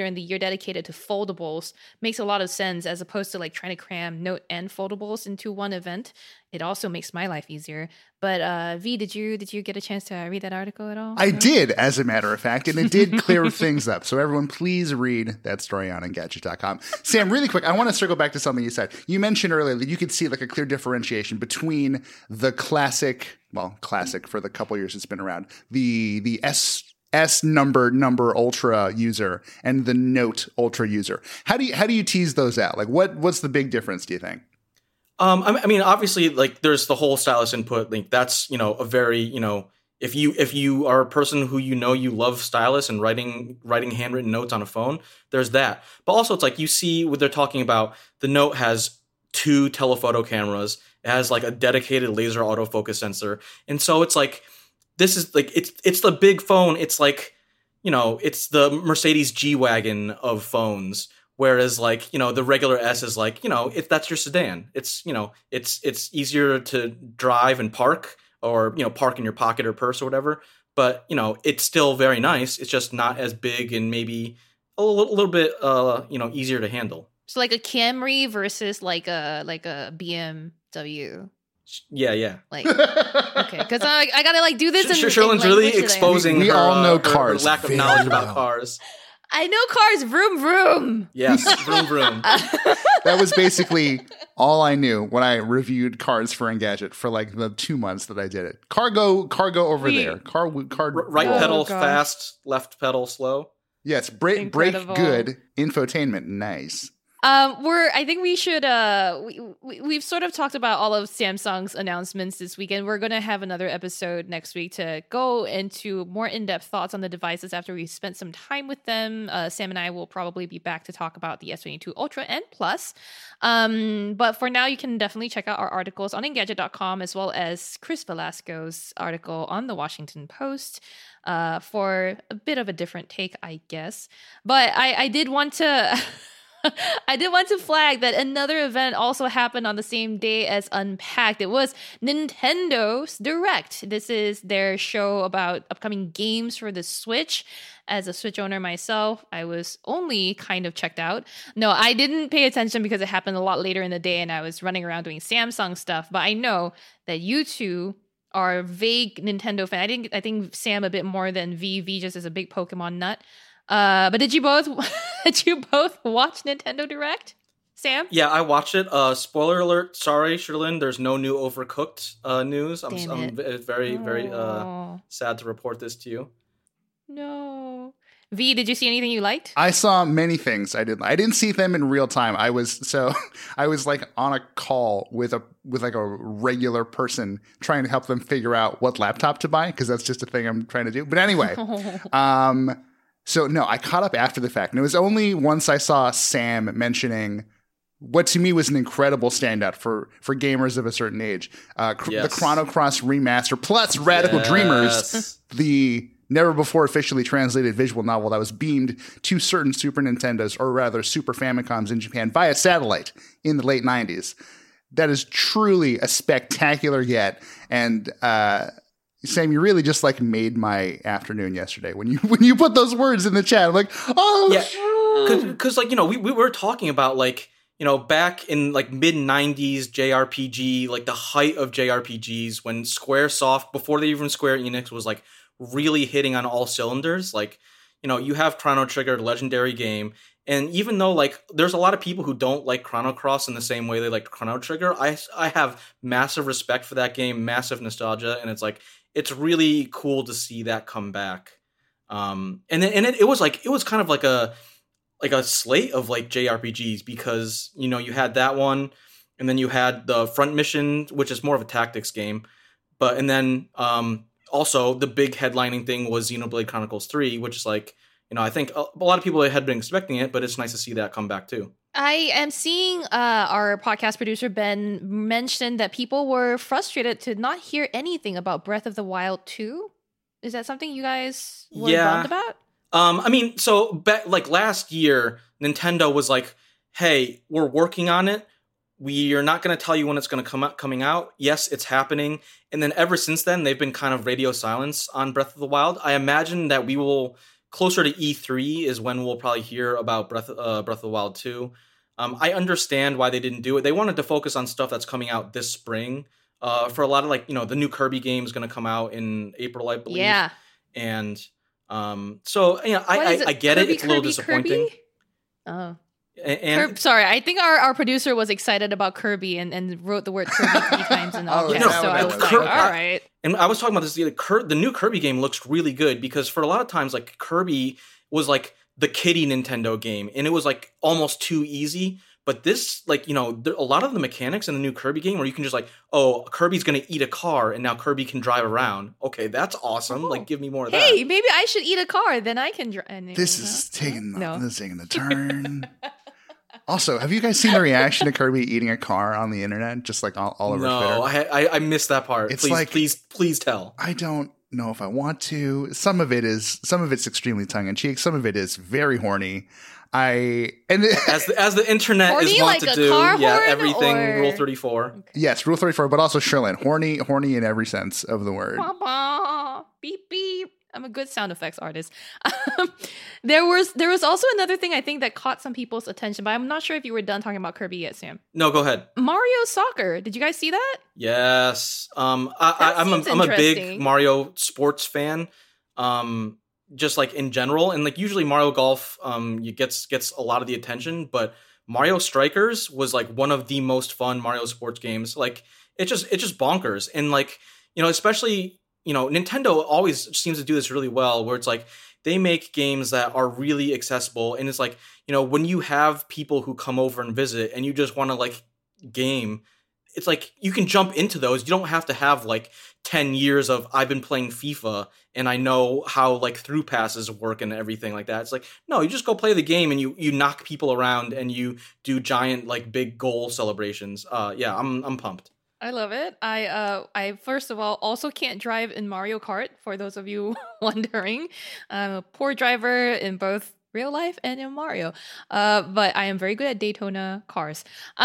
[SPEAKER 2] in the year dedicated to foldables makes a lot of sense as opposed to like trying to cram Note and foldables into one event. It also makes my life easier. But uh, V, did you did you get a chance to read that article at all?
[SPEAKER 4] I did, as a matter of fact, and it did clear things up. So everyone, please read that story on Engadget dot com. Sam, really quick, I want to circle back to something you said. You mentioned earlier that you could see like a clear differentiation between the classic, well, classic for the couple years it's been around, the the S S number number Ultra user and the Note Ultra user. How do you how do you tease those out? Like, what what's the big difference, do you think?
[SPEAKER 3] Um, I mean, obviously, like there's the whole stylus input link. That's, you know, a very, you know, if you if you are a person who you know you love stylus and writing writing handwritten notes on a phone, there's that. But also, it's like you see what they're talking about. The Note has two telephoto cameras. It has like a dedicated laser autofocus sensor, and so it's like this is like it's it's the big phone. It's like, you know, it's the Mercedes G-Wagon of phones. Whereas, like, you know, the regular S is like, you know, if that's your sedan, it's, you know, it's it's easier to drive and park, or, you know, park in your pocket or purse or whatever. But, you know, it's still very nice. It's just not as big and maybe a little, little bit, uh, you know, easier to handle.
[SPEAKER 2] So like a Camry versus like a like a B M W.
[SPEAKER 3] Yeah, yeah.
[SPEAKER 2] Like, okay, because I I gotta like do this.
[SPEAKER 3] Sh-
[SPEAKER 2] in,
[SPEAKER 3] Sherlin's
[SPEAKER 2] in
[SPEAKER 3] really
[SPEAKER 2] language
[SPEAKER 3] exposing
[SPEAKER 4] We
[SPEAKER 3] her,
[SPEAKER 4] all know
[SPEAKER 3] uh, her-
[SPEAKER 4] cars
[SPEAKER 3] her lack of
[SPEAKER 4] very
[SPEAKER 3] knowledge
[SPEAKER 4] well.
[SPEAKER 3] about cars.
[SPEAKER 2] I know cars. Vroom vroom.
[SPEAKER 3] Yes, vroom vroom.
[SPEAKER 4] That was basically all I knew when I reviewed cars for Engadget for like the two months that I did it. Cargo, cargo over
[SPEAKER 2] We-
[SPEAKER 4] there. Car, car.
[SPEAKER 3] R- right
[SPEAKER 2] Oh,
[SPEAKER 3] pedal
[SPEAKER 2] gosh.
[SPEAKER 3] fast, left pedal slow.
[SPEAKER 4] Yes, break, break,
[SPEAKER 2] Incredible.
[SPEAKER 4] good. Infotainment, nice.
[SPEAKER 2] Um, we're. I think we should. Uh, we, we we've sort of talked about all of Samsung's announcements this weekend. We're gonna have another episode next week to go into more in-depth thoughts on the devices after we've spent some time with them. Uh, Sam and I will probably be back to talk about the S twenty-two Ultra and Plus. Um, but for now, you can definitely check out our articles on Engadget dot com as well as Chris Velasco's article on the Washington Post. Uh, for a bit of a different take, I guess. But I, I did want to. I did want to flag that another event also happened on the same day as Unpacked. It was Nintendo's Direct. This is their show about upcoming games for the Switch. As a Switch owner myself, I was only kind of checked out. No, I didn't pay attention because it happened a lot later in the day and I was running around doing Samsung stuff. But I know that you two are vague Nintendo fan. I think I think Sam a bit more than V. V just is a big Pokemon nut. Uh, but did you both did you both watch Nintendo Direct, Sam?
[SPEAKER 3] Yeah, I watched it. Uh, spoiler alert. Sorry, Sherlin. There's no new Overcooked uh, news. I'm,
[SPEAKER 2] Damn
[SPEAKER 3] I'm
[SPEAKER 2] it.
[SPEAKER 3] v- very, very uh,
[SPEAKER 2] Oh,
[SPEAKER 3] sad to report this to you.
[SPEAKER 2] no. V, did you see anything you liked?
[SPEAKER 4] I saw many things I didn't. I didn't see them in real time. I was so I was like on a call with a with like a regular person trying to help them figure out what laptop to buy because that's just a thing I'm trying to do. But anyway, um, so no, I caught up after the fact, and it was only once I saw Sam mentioning what to me was an incredible standout for for gamers of a certain age, uh, cr-
[SPEAKER 3] Yes.
[SPEAKER 4] the Chrono Cross remaster plus Radical Dreamers,
[SPEAKER 3] Yes.
[SPEAKER 4] the never before officially translated visual novel that was beamed to certain Super Nintendos, or rather Super Famicoms in Japan via satellite in the late nineties. That is truly a spectacular get. And uh, Sam, you really just like made my afternoon yesterday when you when you put those words in the chat. I'm like, oh,
[SPEAKER 3] Yeah, because like you know we we were talking about like you know back in like mid nineties J R P G, like the height of J R P Gs when SquareSoft, before they even Square Enix, was like really hitting on all cylinders. Like, you know, you have Chrono Trigger, legendary game, and even though like there's a lot of people who don't like Chrono Cross in the same way they like Chrono Trigger, I I have massive respect for that game, massive nostalgia, and it's like it's really cool to see that come back. Um, and then, and it, it was like it was kind of like a like a slate of like J R P Gs because you know you had that one, and then you had the Front Mission, which is more of a tactics game, but and then um. Also, the big headlining thing was Xenoblade Chronicles three, which is like, you know, I think a, a lot of people had been expecting it, but it's nice to see that come back too.
[SPEAKER 2] I am seeing uh, our podcast producer Ben mention that people were frustrated to not hear anything about Breath of the Wild two. Is that something you guys were
[SPEAKER 3] Yeah.
[SPEAKER 2] bummed about?
[SPEAKER 3] Um, I mean, so ba- like last year, Nintendo was like, "Hey, we're working on it. We are not going to tell you when it's going to come out, coming out. Yes, it's happening." And then ever since then, they've been kind of radio silence on Breath of the Wild. I imagine that we will closer to E three is when we'll probably hear about Breath uh, Breath of the Wild two. Um, I understand why they didn't do it. They wanted to focus on stuff that's coming out this spring. Uh, for a lot of like, you know, the new Kirby game is going to come out in April, I believe.
[SPEAKER 2] Yeah.
[SPEAKER 3] And um, so, you know, I, I, I get
[SPEAKER 2] Kirby,
[SPEAKER 3] it. It's a little
[SPEAKER 2] Kirby,
[SPEAKER 3] disappointing.
[SPEAKER 2] Kirby? Oh.
[SPEAKER 3] And, and
[SPEAKER 2] Kirby, sorry, I think our, our producer was excited about Kirby and, and wrote the word Kirby three times in all
[SPEAKER 4] Oh,
[SPEAKER 2] caps.
[SPEAKER 4] yeah.
[SPEAKER 2] So I
[SPEAKER 4] No,
[SPEAKER 2] was
[SPEAKER 4] no,
[SPEAKER 2] like,
[SPEAKER 4] no.
[SPEAKER 2] all right.
[SPEAKER 3] And I was talking about this the other Cur- the new Kirby game looks really good because for a lot of times like Kirby was like the kiddie Nintendo game and it was like almost too easy. But this, like, you know, there, a lot of the mechanics in the new Kirby game where you can just like, oh, Kirby's going to eat a car and now Kirby can drive around. Okay, that's awesome.
[SPEAKER 2] Oh.
[SPEAKER 3] Like, give me more of that.
[SPEAKER 2] Hey, maybe I should eat a car, then I can drive.
[SPEAKER 4] This is taking the,
[SPEAKER 2] No.
[SPEAKER 4] this is taking a turn. Also, have you guys seen the reaction to Kirby eating a car on the internet? Just like all, all over
[SPEAKER 3] No,
[SPEAKER 4] Twitter.
[SPEAKER 3] I, I I missed that part.
[SPEAKER 4] It's
[SPEAKER 3] please,
[SPEAKER 4] like-
[SPEAKER 3] please, please tell.
[SPEAKER 4] I don't know if I want to. Some of it is, some of it's extremely tongue in cheek. Some of it is very horny. I and
[SPEAKER 3] As the, as the internet
[SPEAKER 2] Horny
[SPEAKER 3] is wont
[SPEAKER 2] like
[SPEAKER 3] to
[SPEAKER 2] a
[SPEAKER 3] do,
[SPEAKER 2] car
[SPEAKER 3] yeah,
[SPEAKER 2] horn,
[SPEAKER 3] everything
[SPEAKER 2] or-
[SPEAKER 3] Rule thirty-four.
[SPEAKER 4] yes, Rule thirty-four, but also Sherlin, horny, horny in every sense of the word.
[SPEAKER 2] Bah, bah, beep beep. I'm a good sound effects artist. Um, there was there was also another thing I think that caught some people's attention, but I'm not sure if you were done talking about Kirby yet, Sam.
[SPEAKER 3] No, go ahead.
[SPEAKER 2] Mario Soccer. Did you guys see that?
[SPEAKER 3] Yes. Um, I,
[SPEAKER 2] That
[SPEAKER 3] I, I'm a,
[SPEAKER 2] seems
[SPEAKER 3] I'm a big
[SPEAKER 2] interesting.
[SPEAKER 3] Mario sports fan. Um, just like in general, and like usually Mario Golf, um, you gets gets a lot of the attention, but Mario Strikers was like one of the most fun Mario sports games. Like it just it's just bonkers, and like you know, especially you know, Nintendo always seems to do this really well, where it's like they make games that are really accessible, and it's like you know, when you have people who come over and visit, and you just want to like game. It's like you can jump into those. You don't have to have like ten years of I've been playing FIFA and I know how like through passes work and everything like that. It's like, no, you just go play the game and you you knock people around and you do giant like big goal celebrations. Uh yeah, I'm I'm pumped.
[SPEAKER 2] I love it. I uh I first of all also can't drive in Mario Kart, for those of you wondering. I'm a poor driver in both real life and in Mario. Uh but I am very good at Daytona cars.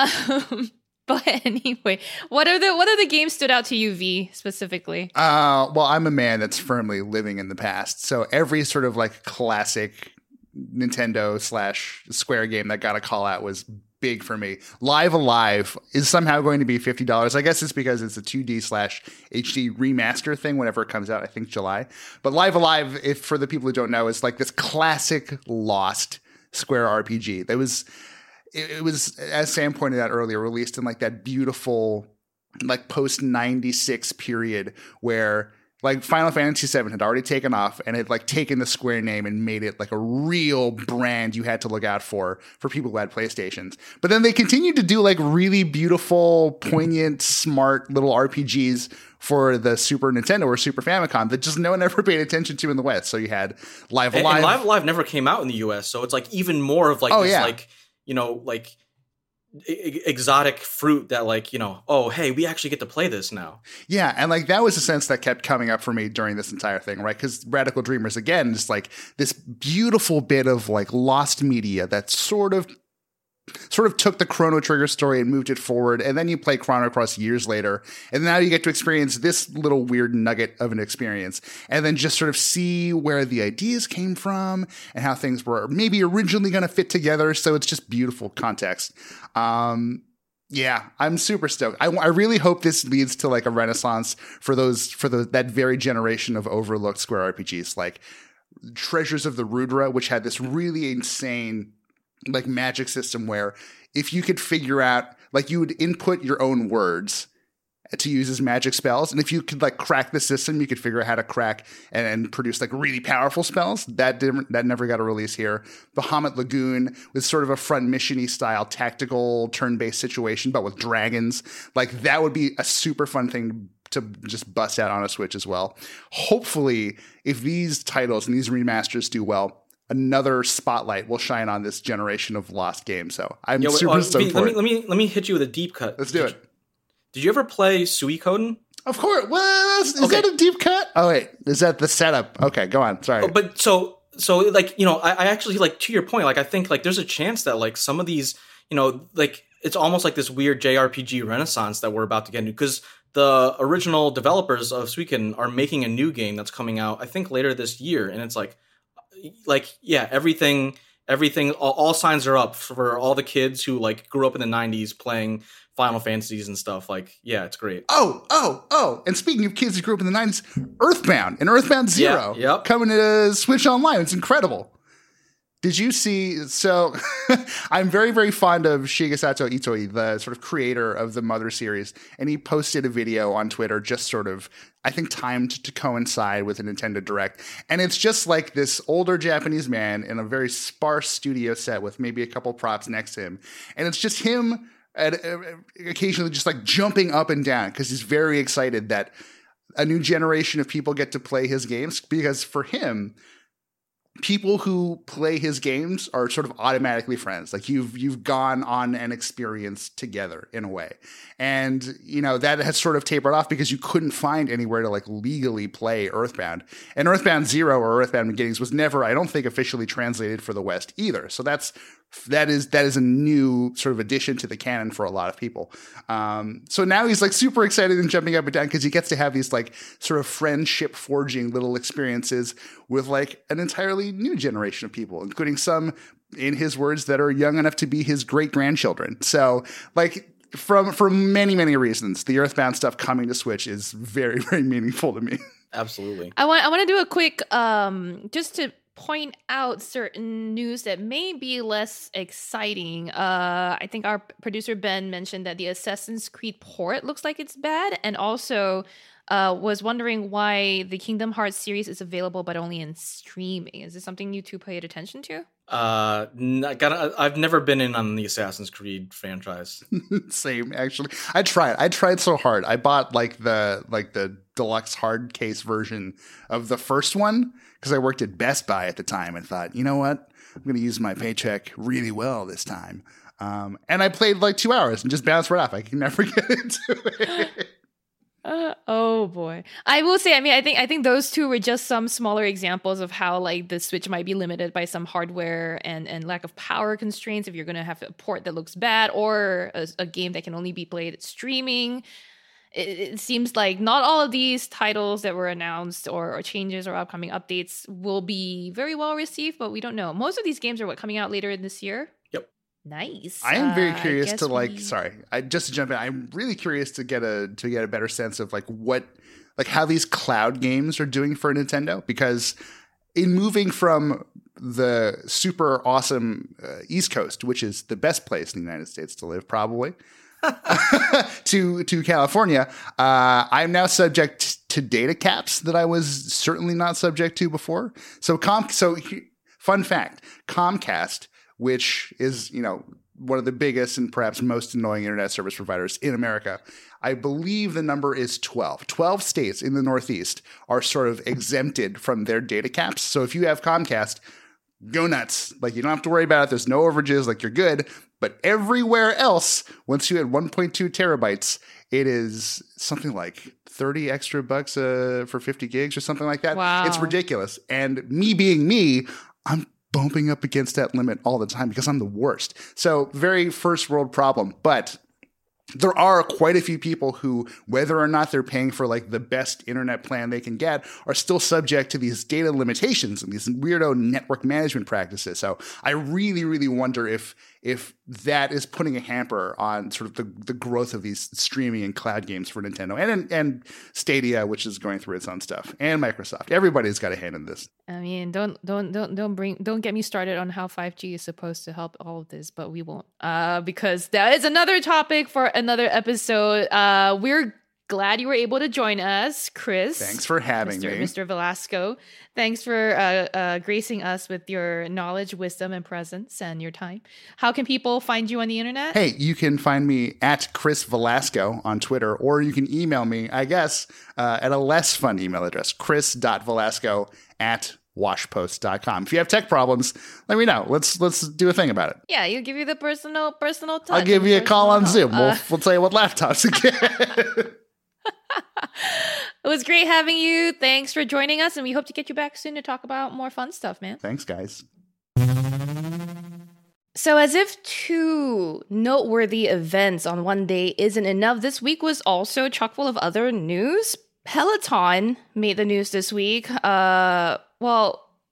[SPEAKER 2] Um But anyway, what are the what are the games stood out to you, V, specifically?
[SPEAKER 4] Uh, well, I'm a man that's firmly living in the past. So every sort of like classic Nintendo slash Square game that got a call out was big for me. Live Alive is somehow going to be fifty dollars. I guess it's because it's a two D slash H D remaster thing whenever it comes out, I think July. But Live Alive, if for the people who don't know, is like this classic lost Square R P G. That was... It was, as Sam pointed out earlier, released in like that beautiful, like post ninety-six period where like Final Fantasy seven had already taken off and had like taken the Square name and made it like a real brand you had to look out for for people who had PlayStations. But then they continued to do like really beautiful, poignant, smart little R P Gs for the Super Nintendo or Super Famicom that just no one ever paid attention to in the West. So you had Live
[SPEAKER 3] And,
[SPEAKER 4] Alive.
[SPEAKER 3] and Live Alive never came out in the U S, so it's like even more of like
[SPEAKER 4] Oh,
[SPEAKER 3] this
[SPEAKER 4] yeah.
[SPEAKER 3] like you know, like e- exotic fruit that like, you know, oh, hey, we actually get to play this now.
[SPEAKER 4] Yeah, and like that was a sense that kept coming up for me during this entire thing, right? Because Radical Dreamers, again, is like this beautiful bit of like lost media that sort of sort of took the Chrono Trigger story and moved it forward. And then you play Chrono Cross years later. And now you get to experience this little weird nugget of an experience. And then just sort of see where the ideas came from and how things were maybe originally going to fit together. So it's just beautiful context. Um, yeah, I'm super stoked. I, I really hope this leads to like a renaissance for those, for the, that very generation of overlooked Square R P Gs, like Treasures of the Rudra, which had this really insane like magic system where if you could figure out, like you would input your own words to use as magic spells. And if you could like crack the system, you could figure out how to crack and, and produce like really powerful spells. That didn't, that never got a release here. Bahamut Lagoon was sort of a front mission-y style tactical turn-based situation, but with dragons. Like that would be a super fun thing to just bust out on a Switch as well. Hopefully, if these titles and these remasters do well, another spotlight will shine on this generation of lost games. So I'm
[SPEAKER 3] Yo, wait,
[SPEAKER 4] super
[SPEAKER 3] uh,
[SPEAKER 4] stoked
[SPEAKER 3] V,
[SPEAKER 4] for
[SPEAKER 3] let me,
[SPEAKER 4] it.
[SPEAKER 3] let me let me hit you with a deep cut.
[SPEAKER 4] Let's do
[SPEAKER 3] did
[SPEAKER 4] it.
[SPEAKER 3] You, did you ever play Suikoden?
[SPEAKER 4] Of course. Well, is
[SPEAKER 3] Okay.
[SPEAKER 4] that a deep cut? Oh wait, is that the setup? Okay, go on. Sorry.
[SPEAKER 3] Oh, but so so like you know I, I actually like to your point, like I think like there's a chance that like some of these you know like it's almost like this weird J R P G renaissance that we're about to get into, because the original developers of Suikoden are making a new game that's coming out I think later this year, and it's like like yeah, everything everything all, all signs are up for all the kids who like grew up in the nineties playing Final Fantasies and stuff. Like, yeah, it's great.
[SPEAKER 4] Oh, oh, oh. And speaking of kids who grew up in the nineties, Earthbound and Earthbound Zero
[SPEAKER 3] yeah, yep.
[SPEAKER 4] coming to Switch Online. It's incredible. Did you see? So I'm very, very fond of Shigesato Itoi, the sort of creator of the Mother series. And he posted a video on Twitter just sort of, I think, timed to coincide with a Nintendo Direct. And it's just like this older Japanese man in a very sparse studio set with maybe a couple props next to him. And it's just him at, uh, occasionally just like jumping up and down because he's very excited that a new generation of people get to play his games. Because for him, people who play his games are sort of automatically friends. Like you've you've gone on an experience together in a way. And, you know, that has sort of tapered off because you couldn't find anywhere to like legally play Earthbound. And Earthbound Zero or Earthbound Beginnings was never, I don't think, officially translated for the West either. So that's that is that is a new sort of addition to the canon for a lot of people. Um, so now he's like super excited and jumping up and down because he gets to have these like sort of friendship forging little experiences with like an entirely new generation of people, including some, in his words, that are young enough to be his great grandchildren. So like from for many, many reasons, the Earthbound stuff coming to Switch is very, very meaningful to me.
[SPEAKER 3] Absolutely.
[SPEAKER 2] I want I want to do a quick um just to point out certain news that may be less exciting. Uh, I think our producer Ben mentioned that the Assassin's Creed port looks like it's bad, and also uh, was wondering why the Kingdom Hearts series is available but only in streaming. Is this something you two paid attention to?
[SPEAKER 3] Uh, not, gotta, I've never been in on the Assassin's Creed franchise.
[SPEAKER 4] Same, actually. I tried. I tried so hard. I bought like the like the deluxe hard case version of the first one because I worked at Best Buy at the time and thought, you know what, I'm going to use my paycheck really well this time. Um, and I played like two hours and just bounced right off. I can never get into it.
[SPEAKER 2] Uh, oh boy. I will say, I mean, I think I think those two were just some smaller examples of how like the Switch might be limited by some hardware and, and lack of power constraints if you're going to have a port that looks bad or a, a game that can only be played streaming. It, it seems like not all of these titles that were announced or, or changes or upcoming updates will be very well received, but we don't know. Most of these games are what coming out later in this year. Nice.
[SPEAKER 4] I am very
[SPEAKER 2] uh,
[SPEAKER 4] curious to like.
[SPEAKER 2] we...
[SPEAKER 4] Sorry, I just to jump in. I'm really curious to get a to get a better sense of like what like how these cloud games are doing for Nintendo, because in moving from the super awesome uh, East Coast, which is the best place in the United States to live, probably, to to California, uh, I'm now subject to data caps that I was certainly not subject to before. So com so fun fact, Comcast, which is, you know, one of the biggest and perhaps most annoying internet service providers in America. I believe the number is twelve. twelve states in the Northeast are sort of exempted from their data caps. So if you have Comcast, go nuts. Like, you don't have to worry about it. There's no overages. Like, you're good. But everywhere else, once you hit one point two terabytes, it is something like thirty extra bucks uh, for fifty gigs or something like that.
[SPEAKER 2] Wow.
[SPEAKER 4] It's ridiculous. And me being me, I'm bumping up against that limit all the time because I'm the worst. So very first world problem. But there are quite a few people who, whether or not they're paying for like the best internet plan they can get, are still subject to these data limitations and these weirdo network management practices. So I really, really wonder if if that is putting a hamper on sort of the, the growth of these streaming and cloud games for Nintendo and and Stadia, which is going through its own stuff, and Microsoft. Everybody's got a hand in this.
[SPEAKER 2] I mean, don't don't don't don't bring don't get me started on how five G is supposed to help all of this, but we won't, uh, because that is another topic for another episode. Uh, we're glad you were able to join us, Chris.
[SPEAKER 4] Thanks for having
[SPEAKER 2] Mister
[SPEAKER 4] me,
[SPEAKER 2] Mister Velasco. Thanks for uh, uh, gracing us with your knowledge, wisdom, and presence, and your time. How can people find you on the internet?
[SPEAKER 4] Hey, you can find me at Chris Velasco on Twitter, or you can email me, I guess, uh, at a less fun email address, chris dot velasco at washpost dot com. If you have tech problems, let me know. Let's let's do a thing about it.
[SPEAKER 2] Yeah, you'll give you the personal personal touch.
[SPEAKER 4] I'll give you a call on Zoom. We'll,
[SPEAKER 2] Uh,
[SPEAKER 4] we'll tell you what laptops again.
[SPEAKER 2] It was great having you. Thanks for joining us, and we hope to get you back soon to talk about more fun stuff, man.
[SPEAKER 4] Thanks, guys.
[SPEAKER 2] So, as if two noteworthy events on one day isn't enough, this week was also chock full of other news. Peloton made the news this week. Uh, well,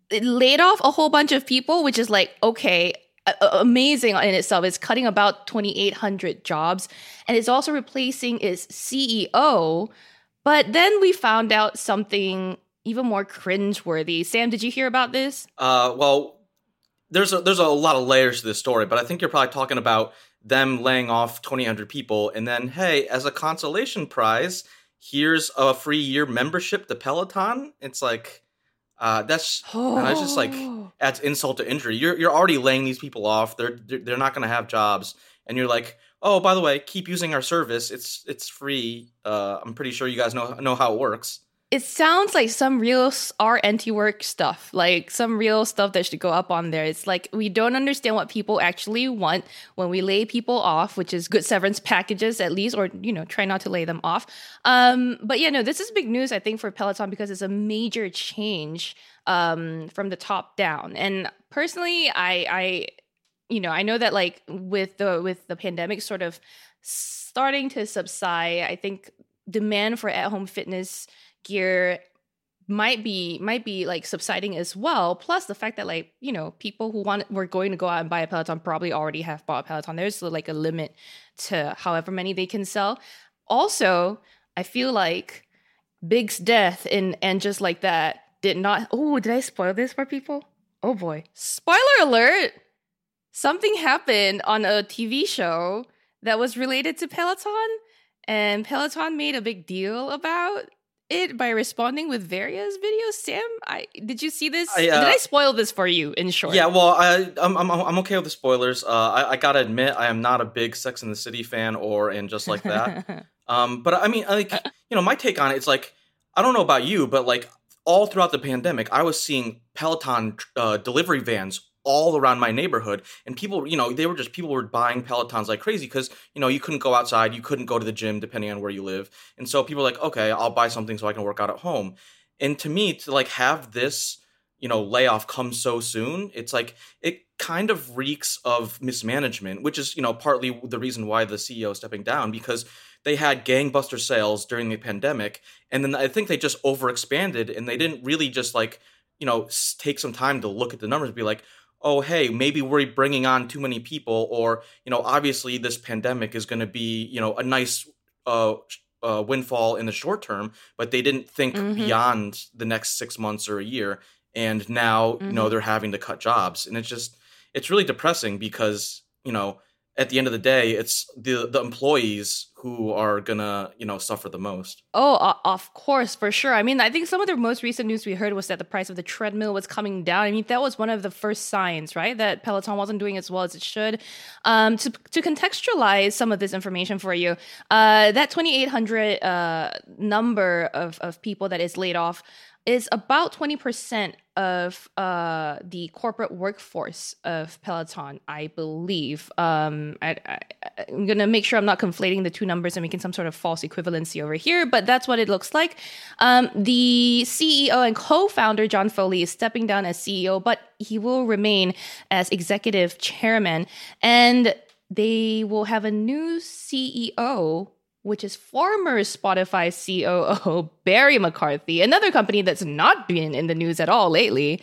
[SPEAKER 2] it laid off a whole bunch of people, which is like, okay, a- amazing in itself. It's cutting about twenty-eight hundred jobs, and it's also replacing its C E O. But then we found out something even more cringeworthy. Sam, did you hear about this?
[SPEAKER 3] Uh, well, there's a, there's a lot of layers to this story, but I think you're probably talking about them laying off twenty-eight hundred people, and then, hey, as a consolation prize, here's a free year membership to Peloton. It's like, uh, that's
[SPEAKER 2] Oh.
[SPEAKER 3] uh, it's just like adds insult to injury. You're you're already laying these people off. They're they're they're not going to have jobs, and you're like, oh, by the way, keep using our service. It's it's free. Uh, I'm pretty sure you guys know know how it works.
[SPEAKER 2] It sounds like some real R anti-work stuff, like some real stuff that should go up on there. It's like we don't understand what people actually want when we lay people off, which is good severance packages at least, or, you know, try not to lay them off. Um, but yeah, no, this is big news, I think, for Peloton because it's a major change um, from the top down. And personally, I, I, you know, I know that like with the with the pandemic sort of starting to subside, I think demand for at-home fitness gear might be might be like subsiding as well. Plus the fact that like, you know, people who want were going to go out and buy a Peloton probably already have bought a Peloton. There's like a limit to however many they can sell. Also, I feel like Big's death in and just like that did not. Oh, did I spoil this for people? Oh boy, spoiler alert! Something happened on a T V show that was related to Peloton, and Peloton made a big deal about it by responding with various videos. Sam, I did you see this?
[SPEAKER 3] I, uh,
[SPEAKER 2] did I spoil this for you in short?
[SPEAKER 3] Yeah, well, I, I'm I'm I'm okay with the spoilers. Uh, I, I gotta admit, I am not a big Sex and the City fan or and just like that. um, but I mean, like you know, my take on it, it's like I don't know about you, but like all throughout the pandemic, I was seeing Peloton uh, delivery vans all around my neighborhood, and people, you know, they were just people were buying Pelotons like crazy because, you know, you couldn't go outside, you couldn't go to the gym depending on where you live, and so people were like, okay, I'll buy something so I can work out at home. And to me, to like have this, you know, layoff come so soon, it's like it kind of reeks of mismanagement, which is, you know, partly the reason why the C E O is stepping down, because they had gangbuster sales during the pandemic, and then I think they just overexpanded, and they didn't really just like, you know, take some time to look at the numbers and be like, oh, hey, maybe we're bringing on too many people, or, you know, obviously this pandemic is going to be, you know, a nice uh, uh, windfall in the short term, but they didn't think mm-hmm. beyond the next six months or a year. And now, mm-hmm. you know, they're having to cut jobs. And it's just, it's really depressing because, you know, at the end of the day, it's the the employees who are gonna, you know, suffer the most.
[SPEAKER 2] Oh, uh, of course, for sure. I mean, I think some of the most recent news we heard was that the price of the treadmill was coming down. I mean, that was one of the first signs, right, that Peloton wasn't doing as well as it should. Um, to to contextualize some of this information for you, uh, that twenty-eight hundred uh, number of of people that is laid off is about twenty percent of uh, the corporate workforce of Peloton, I believe. Um, I, I, I'm going to make sure I'm not conflating the two numbers and making some sort of false equivalency over here, but that's what it looks like. Um, the C E O and co-founder, John Foley, is stepping down as C E O, but he will remain as executive chairman. And they will have a new C E O, which is former Spotify C O O Barry McCarthy, another company that's not been in the news at all lately.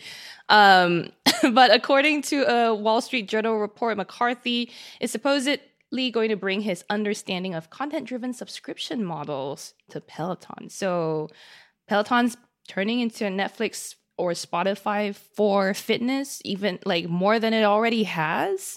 [SPEAKER 2] Um, but according to a Wall Street Journal report, McCarthy is supposedly going to bring his understanding of content-driven subscription models to Peloton. So Peloton's turning into a Netflix or Spotify for fitness, even like more than it already has.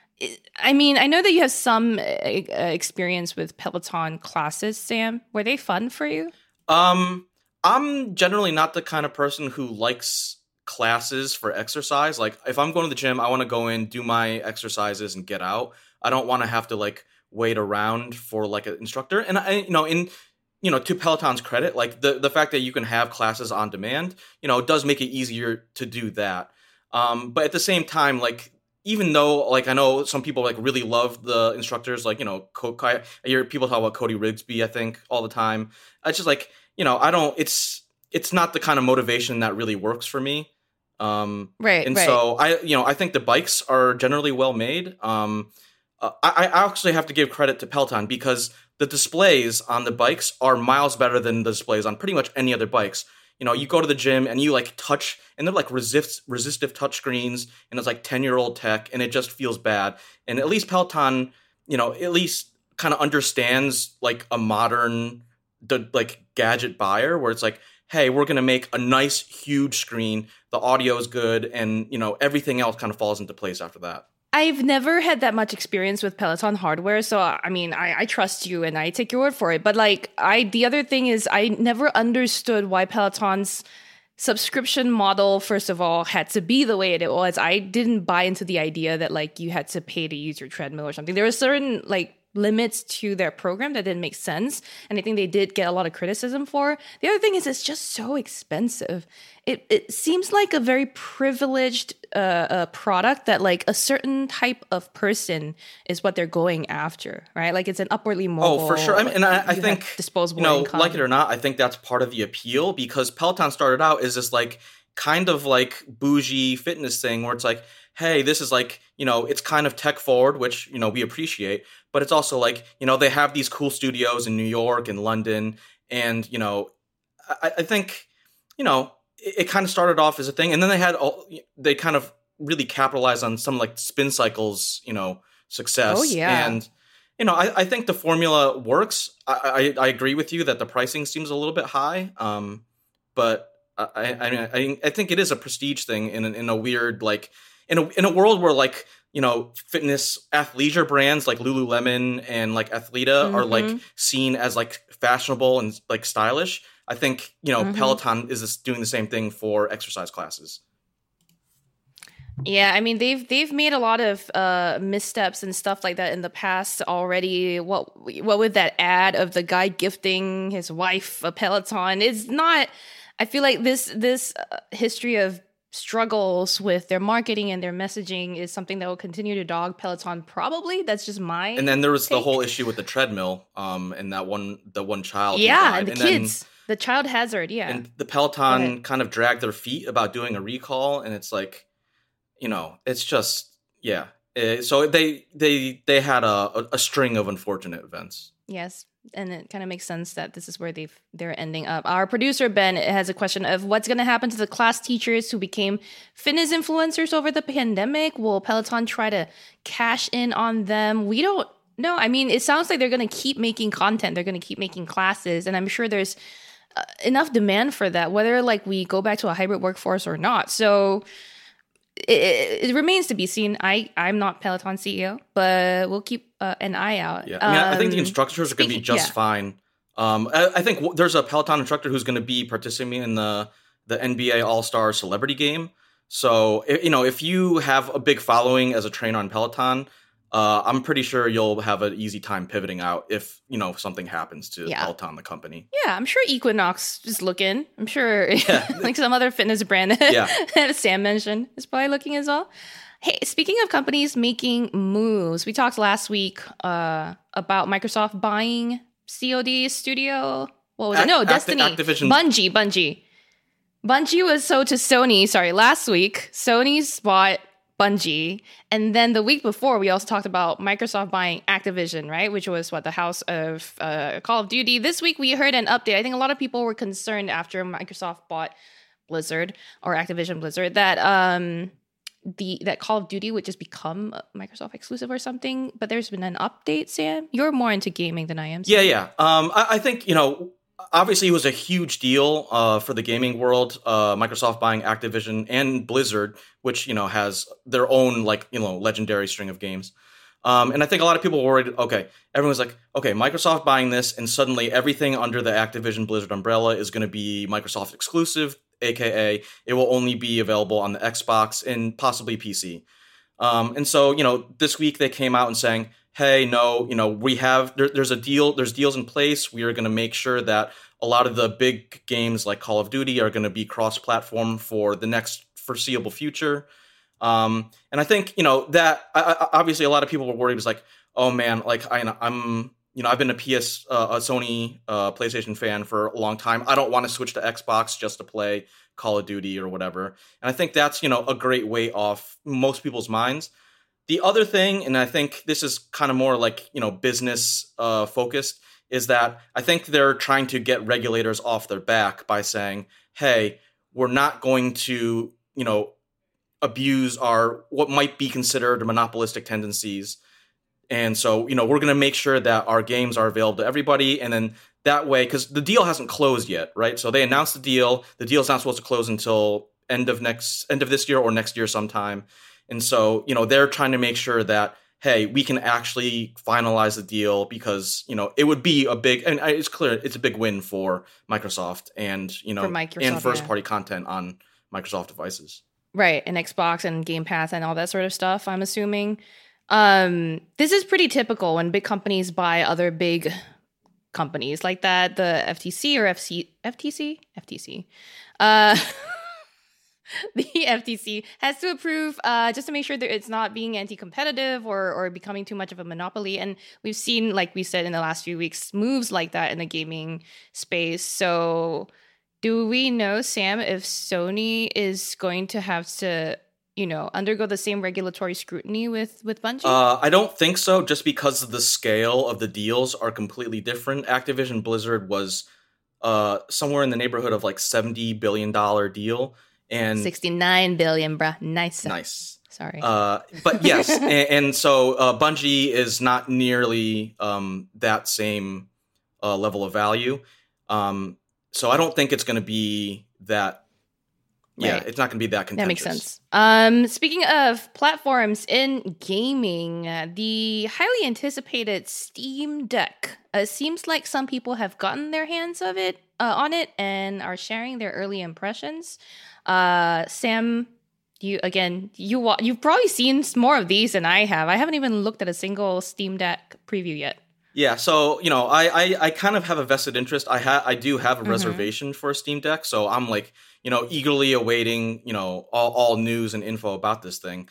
[SPEAKER 2] I mean, I know that you have some uh, experience with Peloton classes, Sam. Were they fun for you?
[SPEAKER 3] Um, I'm generally not the kind of person who likes classes for exercise. Like, if I'm going to the gym, I want to go in, do my exercises, and get out. I don't want to have to like wait around for like an instructor. And I, you know, in you know, to Peloton's credit, like the the fact that you can have classes on demand, you know, it does make it easier to do that. Um, but at the same time, like, even though, like, I know some people, like, really love the instructors, like, you know, I hear people talk about Cody Rigsby, I think, all the time. It's just, like, you know, I don't, it's, it's not the kind of motivation that really works for me. Um,
[SPEAKER 2] right,
[SPEAKER 3] And
[SPEAKER 2] right.
[SPEAKER 3] so, I, you know, I think the bikes are generally well made. Um, uh, I, I actually have to give credit to Peloton because the displays on the bikes are miles better than the displays on pretty much any other bikes. You you know, you go to the gym and you like touch, and they're like resist resistive touch screens, and it's like ten year old tech, and it just feels bad. And at least Peloton, you know, at least kind of understands like a modern the like gadget buyer, where it's like, hey, we're going to make a nice huge screen, the audio is good, and you know, everything else kind of falls into place after that.
[SPEAKER 2] I've never had that much experience with Peloton hardware, so I mean, I, I trust you and I take your word for it. But like, I the other thing is, I never understood why Peloton's subscription model, first of all, had to be the way it was. I didn't buy into the idea that like you had to pay to use your treadmill or something. There were certain like limits to their program that didn't make sense, and I think they did get a lot of criticism for. The other thing is, it's just so expensive. It it seems like a very privileged uh, uh, product that like a certain type of person is what they're going after, right? Like it's an upwardly mobile.
[SPEAKER 3] Oh, for sure. I mean, and I, I think
[SPEAKER 2] disposable
[SPEAKER 3] you know,
[SPEAKER 2] income.
[SPEAKER 3] like it or not, I think that's part of the appeal, because Peloton started out as this like kind of like bougie fitness thing where it's like, hey, this is like, you know, it's kind of tech forward, which, you know, we appreciate, but it's also like, you know, they have these cool studios in New York and London. And, you know, I, I think, you know, it, it kind of started off as a thing. And then they had, all, they kind of really capitalized on some like Spin Cycle's, you know, success.
[SPEAKER 2] Oh, yeah.
[SPEAKER 3] And, you know, I, I think the formula works. I, I, I agree with you that the pricing seems a little bit high. Um, but I, I mean, I, I think it is a prestige thing in, in a weird, like, in a, in a world where like, you know, fitness athleisure brands like Lululemon and like Athleta mm-hmm. are like seen as like fashionable and like stylish. I think, you know, mm-hmm. Peloton is this, doing the same thing for exercise classes.
[SPEAKER 2] Yeah, I mean they've they've made a lot of uh, missteps and stuff like that in the past already. What what with that ad of the guy gifting his wife a Peloton? It's not. I feel like this this uh, history of struggles with their marketing and their messaging is something that will continue to dog Peloton. Probably that's just my.
[SPEAKER 3] And then there was
[SPEAKER 2] take.
[SPEAKER 3] the whole issue with the treadmill, um, and that one the one child.
[SPEAKER 2] Yeah, and the
[SPEAKER 3] and
[SPEAKER 2] kids,
[SPEAKER 3] then,
[SPEAKER 2] the child hazard. Yeah,
[SPEAKER 3] and the Peloton kind of dragged their feet about doing a recall, and it's like, you know, it's just yeah. Uh, so they they they had a a string of unfortunate events.
[SPEAKER 2] Yes. And it kind of makes sense that this is where they've they're ending up. Our producer Ben has a question of what's going to happen to the class teachers who became fitness influencers over the pandemic. Will Peloton try to cash in on them? We don't know. I mean, it sounds like they're going to keep making content. They're going to keep making classes, and I'm sure there's uh, enough demand for that, whether like we go back to a hybrid workforce or not. So it, it remains to be seen. I I'm not Peloton C E O, but we'll keep uh, an eye out.
[SPEAKER 3] Yeah, I mean,
[SPEAKER 2] um,
[SPEAKER 3] I think the instructors are going to be just
[SPEAKER 2] yeah.
[SPEAKER 3] fine. Um, I, I think w- there's a Peloton instructor who's going to be participating in the the N B A All Star Celebrity Game. So you know, if you have a big following as a trainer on Peloton, uh, I'm pretty sure you'll have an easy time pivoting out if you know if something happens to
[SPEAKER 2] yeah.
[SPEAKER 3] Peloton, the company.
[SPEAKER 2] Yeah, I'm sure Equinox is looking. I'm sure
[SPEAKER 3] yeah.
[SPEAKER 2] like some other fitness brand
[SPEAKER 3] yeah.
[SPEAKER 2] that Sam mentioned is probably looking as well. Hey, speaking of companies making moves, we talked last week uh, about Microsoft buying C O D Studio. What was it? No,
[SPEAKER 3] Act-
[SPEAKER 2] Destiny.
[SPEAKER 3] Activision.
[SPEAKER 2] Bungie, Bungie. Bungie was sold to Sony. Sorry, last week, Sony's bought Bungie. And then the week before, we also talked about Microsoft buying Activision, right? Which was what, the house of uh, Call of Duty. This week, we heard an update. I think a lot of people were concerned after Microsoft bought Blizzard or Activision Blizzard that um, the that Call of Duty would just become a Microsoft exclusive or something. But there's been an update, Sam. You're more into gaming than I am.
[SPEAKER 3] Yeah, yeah. Um, I, I think, you know, obviously, it was a huge deal uh, for the gaming world. Uh, Microsoft buying Activision and Blizzard, which you know has their own like you know legendary string of games. Um, and I think a lot of people were worried. Okay, everyone's like, okay, Microsoft buying this, and suddenly everything under the Activision Blizzard umbrella is going to be Microsoft exclusive, aka it will only be available on the Xbox and possibly P C. Um, and so you know, this week they came out and saying, hey, no, you know, we have, there, there's a deal, there's deals in place. We are going to make sure that a lot of the big games like Call of Duty are going to be cross-platform for the next foreseeable future. Um, and I think, you know, that I, I, obviously a lot of people were worried. It was like, oh man, like I, I'm, you know, I've been a P S, uh, a Sony uh, PlayStation fan for a long time. I don't want to switch to Xbox just to play Call of Duty or whatever. And I think that's, you know, a great way off most people's minds. The other thing, and I think this is kind of more like, you know, business uh, focused, is that I think they're trying to get regulators off their back by saying, hey, we're not going to, you know, abuse our what might be considered monopolistic tendencies. And so, you know, we're going to make sure that our games are available to everybody. And then that way, because the deal hasn't closed yet, right? So they announced the deal. The deal's not supposed to close until end of next end of this year or next year sometime. And so, you know, they're trying to make sure that, hey, we can actually finalize the deal because, you know, it would be a big, and it's clear it's a big win for Microsoft and, you know, and first party yeah. content on Microsoft devices.
[SPEAKER 2] Right. And Xbox and Game Pass and all that sort of stuff, I'm assuming. Um, this is pretty typical when big companies buy other big companies like that. The F T C or F C, F T C? F T C. Uh, the F T C has to approve uh, just to make sure that it's not being anti-competitive or, or becoming too much of a monopoly. And we've seen, like we said in the last few weeks, moves like that in the gaming space. So do we know, Sam, if Sony is going to have to, you know, undergo the same regulatory scrutiny with, with Bungie?
[SPEAKER 3] Uh, I don't think so, just because of the scale of the deals are completely different. Activision Blizzard was uh, somewhere in the neighborhood of like seventy billion dollars deal. And
[SPEAKER 2] sixty-nine billion, bruh. Nice.
[SPEAKER 3] Nice.
[SPEAKER 2] Sorry.
[SPEAKER 3] Uh, but yes, and, and so uh, Bungie is not nearly um, that same uh, level of value. Um, so I don't think it's going to be that. Yeah, right. It's not going to be that contentious.
[SPEAKER 2] That makes sense. Um, speaking of platforms in gaming, uh, the highly anticipated Steam Deck. Uh, it seems like some people have gotten their hands of it uh, on it and are sharing their early impressions. Uh, Sam, you again, you you've probably seen more of these than I have. I haven't even looked at a single Steam Deck preview yet.
[SPEAKER 3] Yeah, so you know, I I, I kind of have a vested interest. I ha- I do have a mm-hmm. reservation for a Steam Deck, so I'm like, you know, eagerly awaiting, you know, all, all news and info about this thing.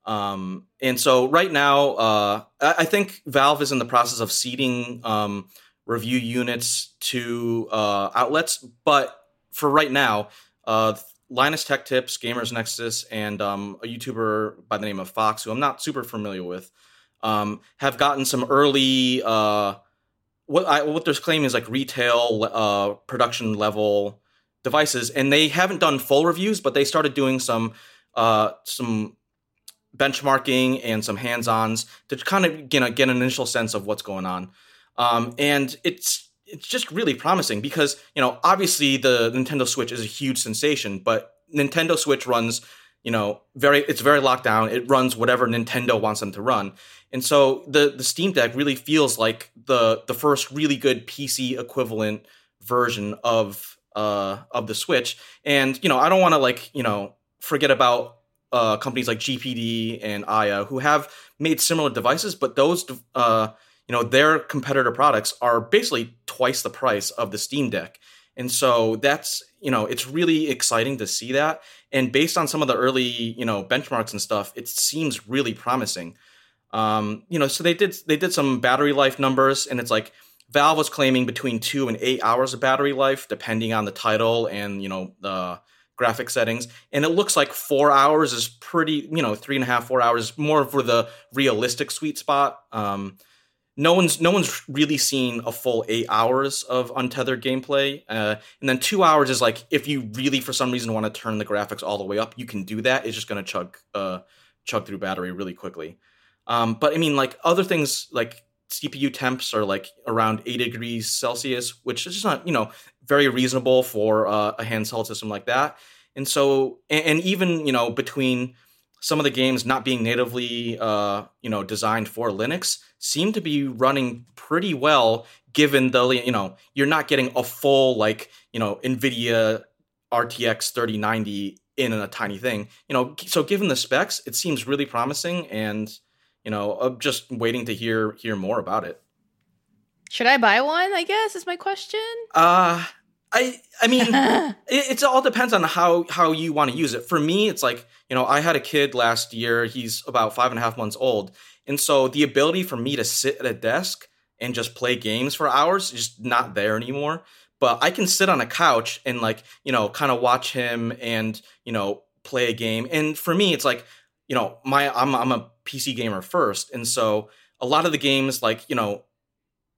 [SPEAKER 3] Um, and so right now, uh, I, I think Valve is in the process of seeding um, review units to uh, outlets, but for right now, uh. Linus Tech Tips, Gamers Nexus, and um, a YouTuber by the name of Fox, who I'm not super familiar with, um, have gotten some early uh, what I, what they're claiming is like retail uh, production level devices, and they haven't done full reviews, but they started doing some uh, some benchmarking and some hands-ons to kind of you know, get an initial sense of what's going on, um, and it's. It's just really promising because, you know, obviously the Nintendo Switch is a huge sensation, but Nintendo Switch runs, you know, very, it's very locked down. It runs whatever Nintendo wants them to run. And so the, the Steam Deck really feels like the, the first really good P C equivalent version of, uh, of the Switch. And, you know, I don't want to like, you know, forget about, uh, companies like G P D and Aya who have made similar devices, but those, uh, you know, their competitor products are basically twice the price of the Steam Deck. And so that's, you know, it's really exciting to see that. And based on some of the early, you know, benchmarks and stuff, it seems really promising. Um, you know, so they did they did some battery life numbers, and it's like Valve was claiming between two and eight hours of battery life, depending on the title and, you know, the graphic settings. And it looks like four hours is pretty, you know, three and a half, four hours, more for the realistic sweet spot. Um, No one's no one's really seen a full eight hours of untethered gameplay, uh, and then two hours is like if you really for some reason want to turn the graphics all the way up, you can do that. It's just going to chug uh, chug through battery really quickly. Um, but I mean, like other things like C P U temps are like around eighty degrees Celsius, which is just not you know very reasonable for uh, a handheld system like that. And so, and, and even you know between some of the games not being natively, uh, you know, designed for Linux seem to be running pretty well, given the, you know, you're not getting a full, like, you know, NVIDIA R T X thirty ninety in a tiny thing, you know, so given the specs, it seems really promising, and, you know, I'm just waiting to hear, hear more about it.
[SPEAKER 2] Should I buy one, I guess, is my question?
[SPEAKER 3] Uh, I I mean, it it's all depends on how, how you want to use it. For me, it's like, you know, I had a kid last year. He's about five and a half months old. And so the ability for me to sit at a desk and just play games for hours is just not there anymore. But I can sit on a couch and like, you know, kind of watch him and, you know, play a game. And for me, it's like, you know, my I'm I'm a P C gamer first. And so a lot of the games like, you know,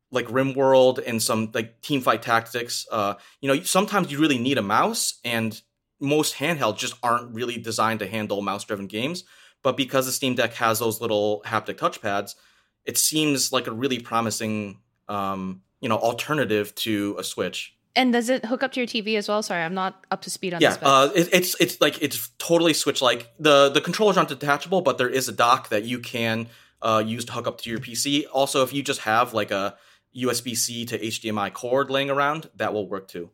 [SPEAKER 3] like RimWorld and some like Teamfight Tactics, uh, you know, sometimes you really need a mouse, and most handhelds just aren't really designed to handle mouse-driven games. But because the Steam Deck has those little haptic touchpads, it seems like a really promising, um, you know, alternative to a Switch.
[SPEAKER 2] And does it hook up to your T V as well? Sorry, I'm not up to speed on
[SPEAKER 3] yeah,
[SPEAKER 2] this.
[SPEAKER 3] Yeah, uh, it, it's it's like it's totally Switch-like. The the controllers aren't detachable, but there is a dock that you can uh, use to hook up to your P C. Also, if you just have like a U S B C to H D M I cord laying around, that will work too.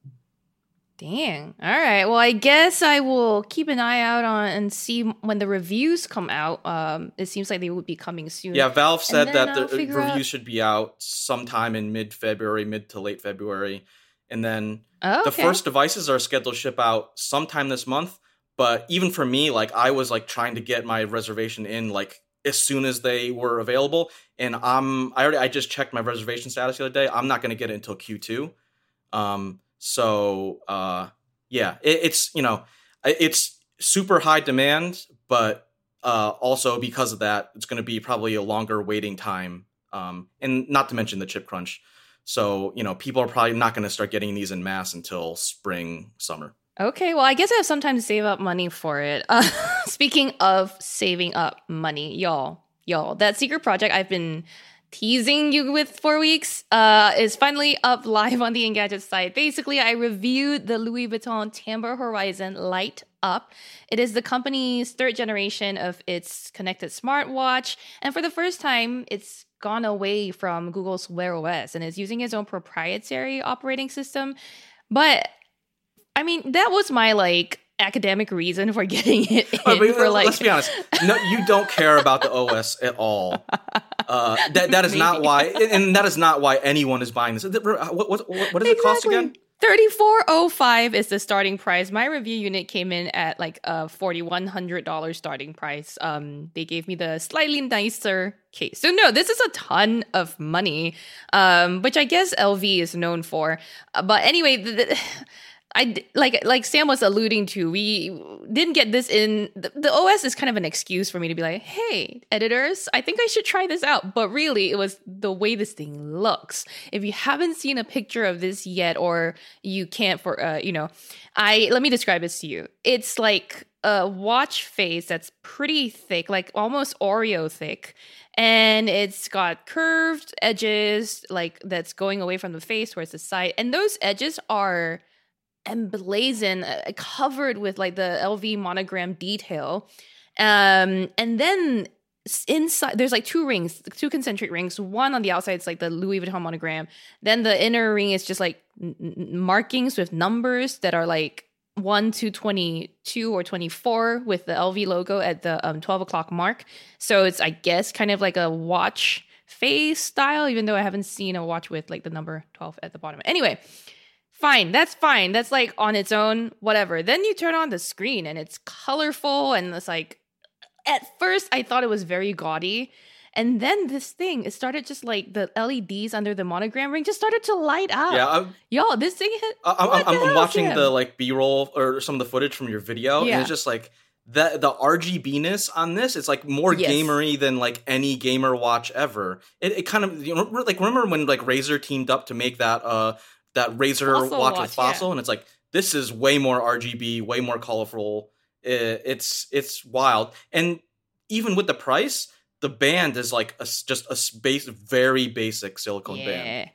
[SPEAKER 2] Dang. All right. Well, I guess I will keep an eye out on and see when the reviews come out. Um, it seems like they would be coming soon.
[SPEAKER 3] Yeah, Valve said that the reviews
[SPEAKER 2] out...
[SPEAKER 3] should be out sometime in mid-February, mid to late February. And then
[SPEAKER 2] oh, okay.
[SPEAKER 3] the first devices are scheduled to ship out sometime this month. But even for me, like I was like trying to get my reservation in like as soon as they were available. And I'm I already I just checked my reservation status the other day. I'm not going to get it until Q two. Um So, uh, yeah, it, it's, you know, it's super high demand, but uh, also because of that, it's going to be probably a longer waiting time. Um, and not to mention the chip crunch. So, you know, people are probably not going to start getting these en masse until spring, summer.
[SPEAKER 2] Okay, well, I guess I have some time to save up money for it. Uh, speaking of saving up money, y'all, y'all, that secret project I've been teasing you with for weeks uh, is finally up live on the Engadget site. Basically, I reviewed the Louis Vuitton Timbre Horizon Light Up. It is the company's third generation of its connected smartwatch, and for the first time, it's gone away from Google's Wear O S and is using its own proprietary operating system. But, I mean, that was my, like, academic reason for getting it in.
[SPEAKER 3] Oh, but,
[SPEAKER 2] for like
[SPEAKER 3] let's be honest, no, you don't care about the O S at all. Uh, that that is
[SPEAKER 2] Maybe.
[SPEAKER 3] not why, and that is not why anyone is buying this. What what what, what does
[SPEAKER 2] exactly.
[SPEAKER 3] it cost again?
[SPEAKER 2] thirty-four oh five is the starting price. My review unit came in at like a forty-one hundred dollars starting price. Um, they gave me the slightly nicer case. So no, this is a ton of money, um, which I guess L V is known for. Uh, but anyway, the, the, I like like Sam was alluding to, we didn't get this in. The, the O S is kind of an excuse for me to be like, hey, editors, I think I should try this out. But really, it was the way this thing looks. If you haven't seen a picture of this yet, or you can't for, uh, you know, I let me describe this to you. It's like a watch face that's pretty thick, like almost Oreo thick. And it's got curved edges, like that's going away from the face towards the side. And those edges are emblazoned, uh, covered with like the L V monogram detail. Um, and then inside, there's like two rings, two concentric rings. One on the outside is like the Louis Vuitton monogram. Then the inner ring is just like n- n- markings with numbers that are like one to twenty-two or twenty-four with the L V logo at the um, twelve o'clock mark. So it's, I guess, kind of like a watch face style, even though I haven't seen a watch with like the number twelve at the bottom. Anyway, fine. That's fine. That's like on its own, whatever. Then you turn on the screen and it's colorful and it's like, at first I thought it was very gaudy. And then this thing, it started just like the L E Ds under the monogram ring just started to light up.
[SPEAKER 3] Yeah, I'm,
[SPEAKER 2] Y'all, this thing hit.
[SPEAKER 3] I'm, I'm, I'm
[SPEAKER 2] hell,
[SPEAKER 3] watching
[SPEAKER 2] Sam?
[SPEAKER 3] the like B-roll or some of the footage from your video,
[SPEAKER 2] Yeah.
[SPEAKER 3] and it's just like the the R G B-ness on this. It's like more
[SPEAKER 2] Yes.
[SPEAKER 3] gamery than like any gamer watch ever. It, it kind of, you know, like remember when like Razer teamed up to make that uh that Razer
[SPEAKER 2] Fossil
[SPEAKER 3] watch,
[SPEAKER 2] watch,
[SPEAKER 3] with Fossil,
[SPEAKER 2] yeah.
[SPEAKER 3] and it's like this is way more R G B, way more colorful. It, it's it's wild, and even with the price, the band is like a, just a space, very basic silicone
[SPEAKER 2] yeah.
[SPEAKER 3] band.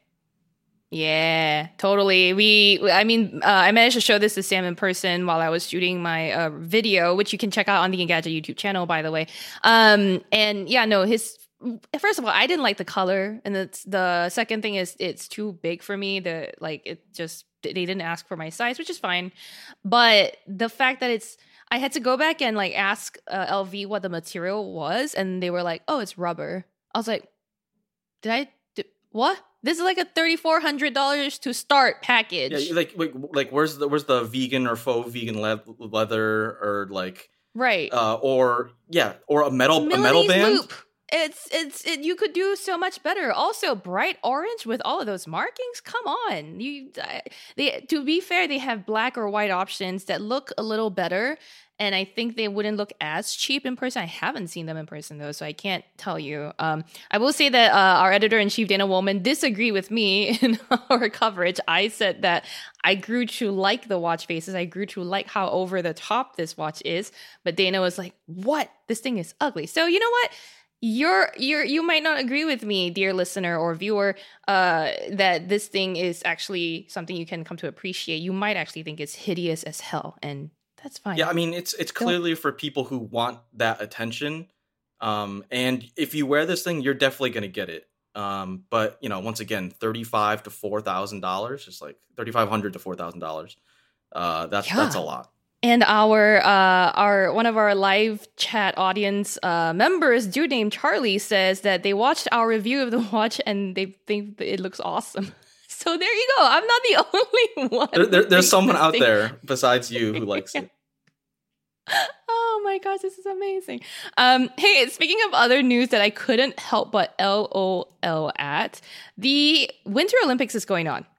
[SPEAKER 2] Yeah, totally. We, I mean, uh, I managed to show this to Sam in person while I was shooting my uh, video, which you can check out on the Engadget YouTube channel, by the way. Um, and yeah, no, his. First of all, I didn't like the color, and it's, the second thing is it's too big for me. The like, it just they didn't ask for my size, which is fine. But the fact that it's, I had to go back and like ask uh, L V what the material was, and they were like, "Oh, it's rubber." I was like, "Did I? Did, what? This is like a thirty-four hundred dollars to start package."
[SPEAKER 3] Yeah, like, like like where's the where's the vegan or faux vegan le- leather or like
[SPEAKER 2] right
[SPEAKER 3] uh, or yeah or a metal
[SPEAKER 2] Milanese
[SPEAKER 3] a metal band.
[SPEAKER 2] Loop. It's it's it, you could do so much better. Also, bright orange with all of those markings. Come on, you. Uh, they to be fair, they have black or white options that look a little better. and I think they wouldn't look as cheap in person. I haven't seen them in person though, so I can't tell you. Um, I will say that uh, our editor-in-chief, Dana Wollman, disagreed with me in our coverage. I said that I grew to like the watch faces. I grew to like how over the top this watch is, but Dana was like, what? This thing is ugly. So you know what? You're you're you might not agree with me, dear listener or viewer, uh, that this thing is actually something you can come to appreciate. You might actually think it's hideous as hell, and that's fine.
[SPEAKER 3] Yeah, I mean, it's it's clearly for people who want that attention. Um, and if you wear this thing, you're definitely going to get it. Um, but you know, once again, thirty-five to four thousand dollars, just like thirty-five hundred to four thousand dollars. Uh, that's
[SPEAKER 2] Yeah.
[SPEAKER 3] that's a lot.
[SPEAKER 2] And our uh, our one of our live chat audience uh, members, dude named Charlie, says that they watched our review of the watch and they think that it looks awesome. So there you go. I'm not the only one.
[SPEAKER 3] There, there,
[SPEAKER 2] who
[SPEAKER 3] there's
[SPEAKER 2] thinks
[SPEAKER 3] someone
[SPEAKER 2] this
[SPEAKER 3] out
[SPEAKER 2] thing-
[SPEAKER 3] there besides you who likes it.
[SPEAKER 2] Oh my gosh, this is amazing. Um, hey, speaking of other news that I couldn't help but LOL at, the Winter Olympics is going on.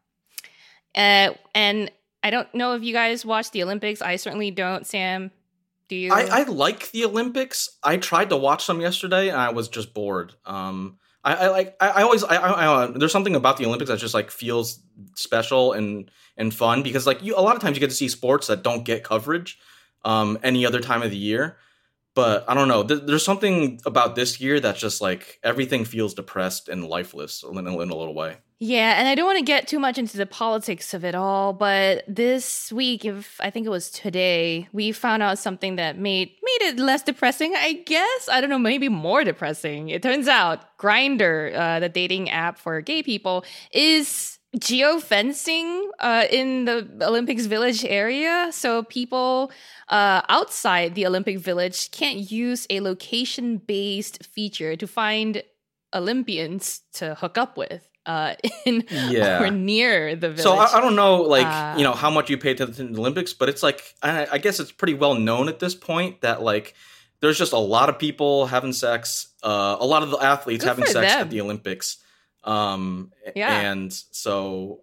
[SPEAKER 2] Uh, and I don't know if you guys watch the Olympics. I certainly don't. Sam, do you?
[SPEAKER 3] I, I like the Olympics. I tried to watch some yesterday and I was just bored. Um, I, I like. I, I always. I, I, I. There's something about the Olympics that just like feels special and and fun because like you, a lot of times you get to see sports that don't get coverage um, any other time of the year. But I don't know. Th- there's something about this year that's just like everything feels depressed and lifeless in, in a little way.
[SPEAKER 2] Yeah, and I don't want to get too much into the politics of it all, but this week, if I think it was today, we found out something that made made it less depressing, I guess. I don't know, maybe more depressing. It turns out Grindr, uh, the dating app for gay people, is geofencing uh, in the Olympics Village area. So people uh, outside the Olympic Village can't use a location-based feature to find Olympians to hook up with. Uh, in
[SPEAKER 3] Yeah.
[SPEAKER 2] or near the village.
[SPEAKER 3] So I, I don't know, like
[SPEAKER 2] Uh,
[SPEAKER 3] you know, how much you pay to the Olympics, but it's like I, I guess it's pretty well known at this point that like there's just a lot of people having sex, uh, a lot of the athletes
[SPEAKER 2] Good
[SPEAKER 3] having
[SPEAKER 2] for
[SPEAKER 3] sex
[SPEAKER 2] them.
[SPEAKER 3] at the Olympics, um,
[SPEAKER 2] Yeah.
[SPEAKER 3] and so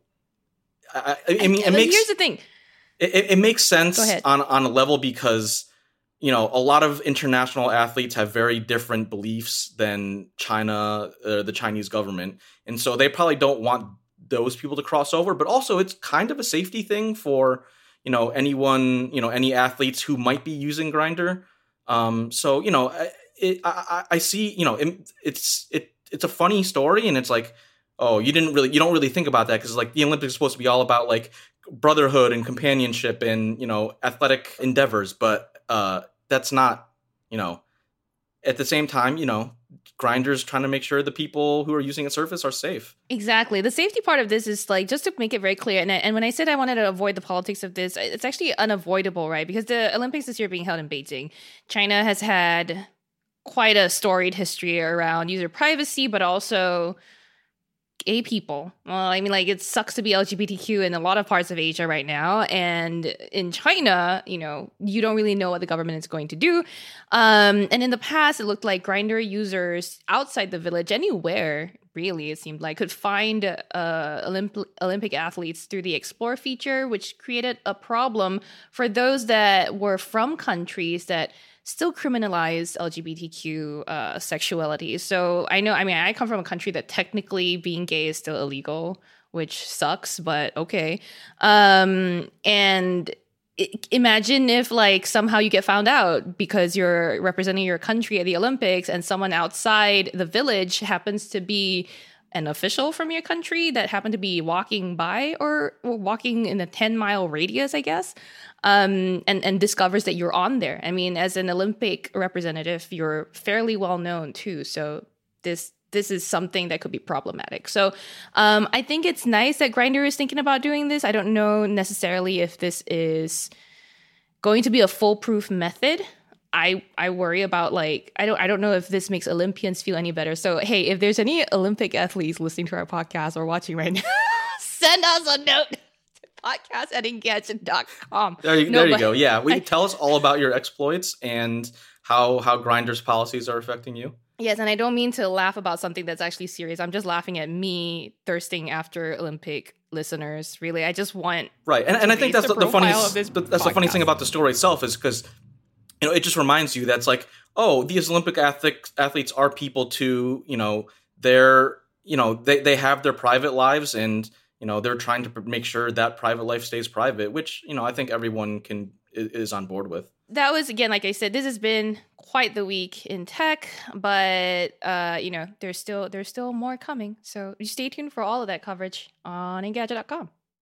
[SPEAKER 3] I, I, I mean, it
[SPEAKER 2] And
[SPEAKER 3] makes
[SPEAKER 2] here's the thing.
[SPEAKER 3] it, it- it makes sense
[SPEAKER 2] Go ahead.
[SPEAKER 3] on on a level because you know a lot of international athletes have very different beliefs than China, uh, the Chinese government, and so they probably don't want those people to cross over. But also, it's kind of a safety thing for you know anyone, you know, any athletes who might be using Grindr. Um, so you know, I- it, I, I I see, you know, it, it's it it's a funny story, and it's like, oh, you didn't really, you don't really think about that because like the Olympics is supposed to be all about like brotherhood and companionship and you know athletic endeavors, but uh, that's not, you know, at the same time, you know, Grindr's trying to make sure the people who are using its service are safe.
[SPEAKER 2] Exactly. The safety part of this is like, just to make it very clear, and, I- and when I said I wanted to avoid the politics of this, it's actually unavoidable, right? Because the Olympics this year being held in Beijing, China has had quite a storied history around user privacy, but also gay people. Well, I mean, like, it sucks to be L G B T Q in a lot of parts of Asia right now. And in China, you know, you don't really know what the government is going to do. Um, and in the past, it looked like Grindr users outside the village, anywhere, really, it seemed like, could find uh, Olymp- Olympic athletes through the Explore feature, which created a problem for those that were from countries that still criminalized L G B T Q uh, sexuality. So I know, I mean, I come from a country that technically being gay is still illegal, which sucks, but okay. Um, and I- imagine if like somehow you get found out because you're representing your country at the Olympics and someone outside the village happens to be an official from your country that happened to be walking by or, or walking in a ten mile radius, I guess, um, and, and discovers that you're on there. I mean, as an Olympic representative, you're fairly well known too. So this this is something that could be problematic. So um, I think it's nice that Grindr is thinking about doing this. I don't know necessarily if this is going to be a foolproof method. I, I worry about like I don't I don't know if this makes Olympians feel any better. So hey, if there's any Olympic athletes listening to our podcast or watching right now, send us a note to podcast at engadget dot com.
[SPEAKER 3] There you,
[SPEAKER 2] No,
[SPEAKER 3] there you
[SPEAKER 2] but
[SPEAKER 3] go. Yeah, we
[SPEAKER 2] I-
[SPEAKER 3] tell us all about your exploits and how how Grindr's policies are affecting you.
[SPEAKER 2] Yes, and I don't mean to laugh about something that's actually serious. I'm just laughing at me thirsting after Olympic listeners. Really, I just want
[SPEAKER 3] Right, and, and I think
[SPEAKER 2] raise
[SPEAKER 3] that's
[SPEAKER 2] the
[SPEAKER 3] the, the funny
[SPEAKER 2] profile of this
[SPEAKER 3] but that's the funny
[SPEAKER 2] podcast.
[SPEAKER 3] thing about the story itself is because you know, it just reminds you that's like, oh, these Olympic athletes athletes are people too. You know, they're, you know, they, they have their private lives, and, you know, they're trying to make sure that private life stays private, which, you know, I think everyone can is on board with.
[SPEAKER 2] That was, again, like I said, this has been quite the week in tech, but uh, you know, there's still there's still more coming. So stay tuned for all of that coverage on Engadget dot com.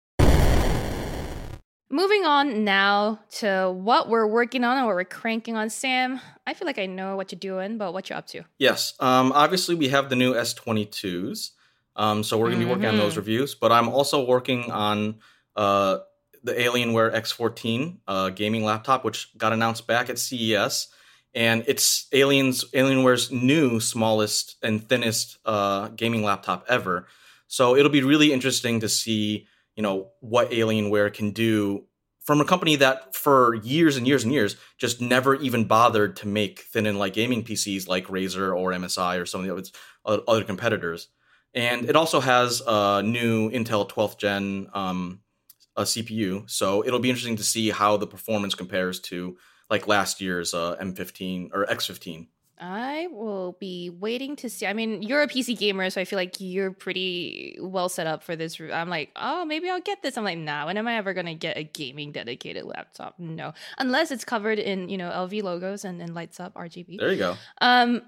[SPEAKER 2] Moving on now to what we're working on and what we're cranking on. Sam, I feel like I know what you're doing, but what you're up to.
[SPEAKER 3] Yes. Um, obviously, we have the new S twenty-twos. Um, so we're going to be working mm-hmm. on those reviews. But I'm also working on uh, the Alienware X fourteen uh, gaming laptop, which got announced back at C E S. And it's Alien's Alienware's new smallest and thinnest uh, gaming laptop ever. So it'll be really interesting to see, you know, what Alienware can do from a company that for years and years and years just never even bothered to make thin and light gaming P Cs like Razer or M S I or some of the its other competitors. And it also has a new Intel twelfth gen um, a C P U. So it'll be interesting to see how the performance compares to like last year's uh, M fifteen or X fifteen.
[SPEAKER 2] I will be waiting to see. I mean, you're a P C gamer, so I feel like you're pretty well set up for this. I'm like, oh, maybe I'll get this. I'm like, nah, when am I ever going to get a gaming dedicated laptop? No. Unless it's covered in, you know, L V logos and, and lights up R G B.
[SPEAKER 3] There you go.
[SPEAKER 2] Um,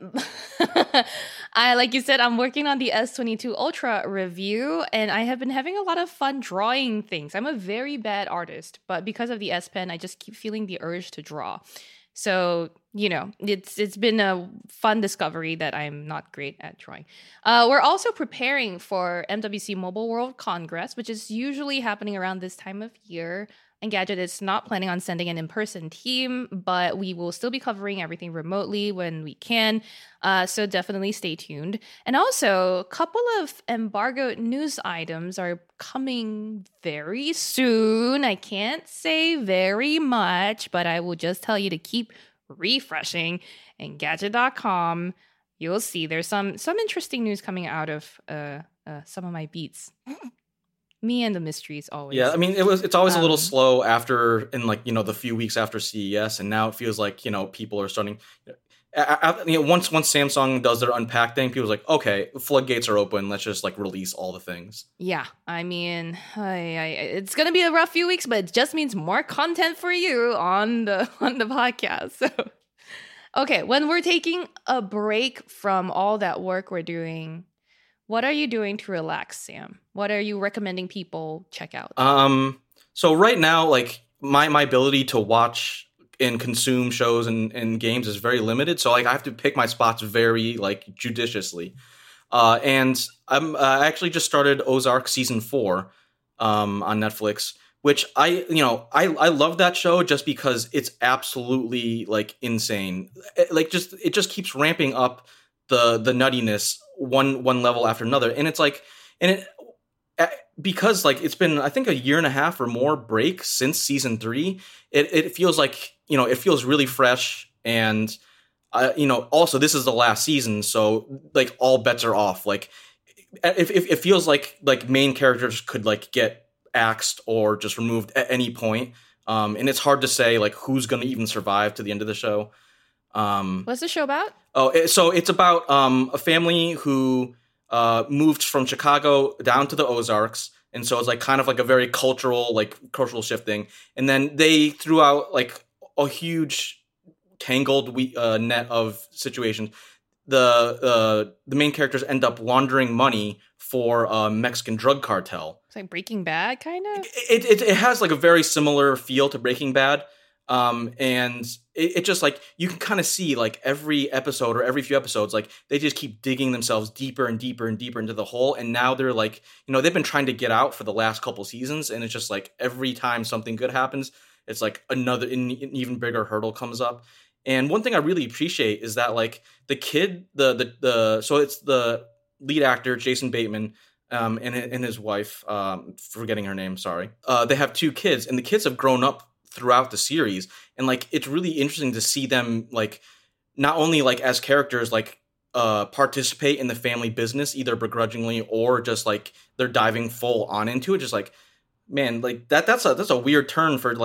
[SPEAKER 2] I, like you said, I'm working on the S twenty-two Ultra review, and I have been having a lot of fun drawing things. I'm a very bad artist, but because of the S Pen, I just keep feeling the urge to draw. So, you know, it's it's been a fun discovery that I'm not great at drawing. Uh, we're also preparing for M W C Mobile World Congress, which is usually happening around this time of year. Engadget is not planning on sending an in-person team, but we will still be covering everything remotely when we can. Uh, so definitely stay tuned. And also, a couple of embargoed news items are coming very soon. I can't say very much, but I will just tell you to keep refreshing Engadget dot com. You'll see there's some some interesting news coming out of uh, uh, some of my beats. Me and the mysteries always.
[SPEAKER 3] Yeah, I mean, it was. It's always
[SPEAKER 2] um,
[SPEAKER 3] a little slow after, in like, you know, the few weeks after C E S, and now it feels like, you know, people are starting. You know, you know, once once Samsung does their unpack thing, people's like, okay, floodgates are open. Let's just like release all the things.
[SPEAKER 2] Yeah, I mean, I, I, it's gonna be a rough few weeks, but it just means more content for you on the on the podcast. So, okay, when we're taking a break from all that work we're doing, what are you doing to relax, Sam? What are you recommending people check out?
[SPEAKER 3] Um, so right now, like my, my ability to watch and consume shows and, and games is very limited. So like I have to pick my spots very like judiciously. Uh, and I'm uh, I actually just started Ozark season four um, on Netflix, which I, you know, I, I love that show just because it's absolutely like insane. It, like just, it just keeps ramping up the, the nuttiness one, one level after another. And it's like, and it, because like it's been, I think, a year and a half or more break since season three, it, it feels like, you know, it feels really fresh. And, uh, you know, also this is the last season. So like all bets are off. Like if, if it feels like like main characters could like get axed or just removed at any point. Um, and it's hard to say like who's going to even survive to the end of the show. Um,
[SPEAKER 2] What's the show about?
[SPEAKER 3] Oh, it, so it's about um, a family who uh, moved from Chicago down to the Ozarks. And so it's like kind of like a very cultural, like cultural shifting. And then they threw out like a huge tangled we- uh, net of situations. The uh, the main characters end up laundering money for a Mexican drug cartel.
[SPEAKER 2] It's like Breaking Bad, kind of?
[SPEAKER 3] It, it, it has like a very similar feel to Breaking Bad. Um, and it, it just like, you can kind of see like every episode or every few episodes, like they just keep digging themselves deeper and deeper and deeper into the hole. And now they're like, you know, they've been trying to get out for the last couple seasons. And it's just like every time something good happens, it's like another, an even bigger hurdle comes up. And one thing I really appreciate is that like the kid, the, the, the, so it's the lead actor, Jason Bateman, um, and, and his wife, um, forgetting her name, sorry. Uh, they have two kids, and the kids have grown up throughout the series, and like it's really interesting to see them like not only like as characters like uh participate in the family business either begrudgingly or just like they're diving full on into it. Just like, man, like that that's a that's a weird turn for like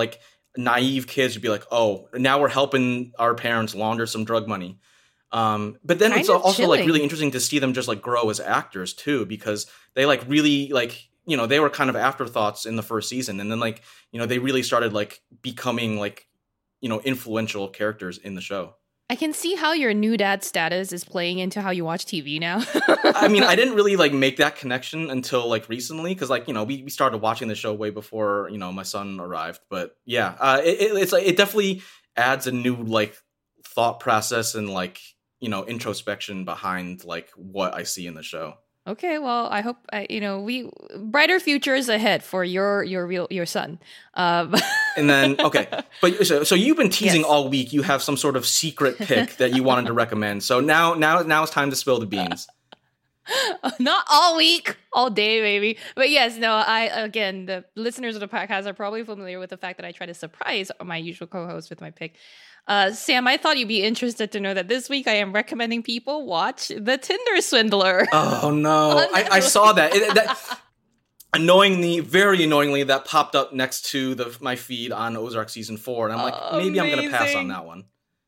[SPEAKER 3] naive kids would be like, oh, now we're helping our parents launder some drug money. Um, but then
[SPEAKER 2] Kind
[SPEAKER 3] it's
[SPEAKER 2] of
[SPEAKER 3] also like
[SPEAKER 2] chilling.
[SPEAKER 3] really interesting to see them just like grow as actors too, because they like really like, you know, they were kind of afterthoughts in the first season. And then like, you know, they really started like becoming like, you know, influential characters in the show.
[SPEAKER 2] I can see how your new dad status is playing into how you watch T V now.
[SPEAKER 3] I mean, I didn't really like make that connection until like recently, because like, you know, we, we started watching the show way before, you know, my son arrived. But yeah, uh, it, it, it's like it definitely adds a new like thought process and like, you know, introspection behind like what I see in the show.
[SPEAKER 2] Okay, well, I hope I, you know, we brighter futures ahead for your your real your son. Um,
[SPEAKER 3] And then okay, but so, so you've been teasing
[SPEAKER 2] Yes.
[SPEAKER 3] all week. You have some sort of secret pick that you wanted to recommend. So now now now it's time to spill the beans.
[SPEAKER 2] Not all week, all day, maybe. But yes, no, I, again, the listeners of the podcast are probably familiar with the fact that I try to surprise my usual co-host with my pick. Uh, Sam, I thought you'd be interested to know that this week I am recommending people watch The Tinder Swindler.
[SPEAKER 3] Oh no, I, I saw that. It, that. Annoyingly, very annoyingly, that popped up next to the my feed on Ozark season four, and I'm like, maybe I'm gonna pass on
[SPEAKER 2] Amazing.
[SPEAKER 3] that one.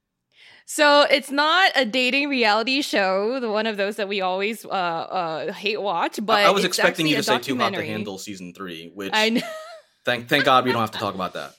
[SPEAKER 2] So it's not a dating reality show, the one of those that we always uh, uh, hate watch, but
[SPEAKER 3] I, I was
[SPEAKER 2] it's
[SPEAKER 3] expecting you to
[SPEAKER 2] actually a
[SPEAKER 3] say Too Hot to
[SPEAKER 2] documentary.
[SPEAKER 3] Handle season three, which
[SPEAKER 2] I know.
[SPEAKER 3] thank thank God we don't have to talk about that.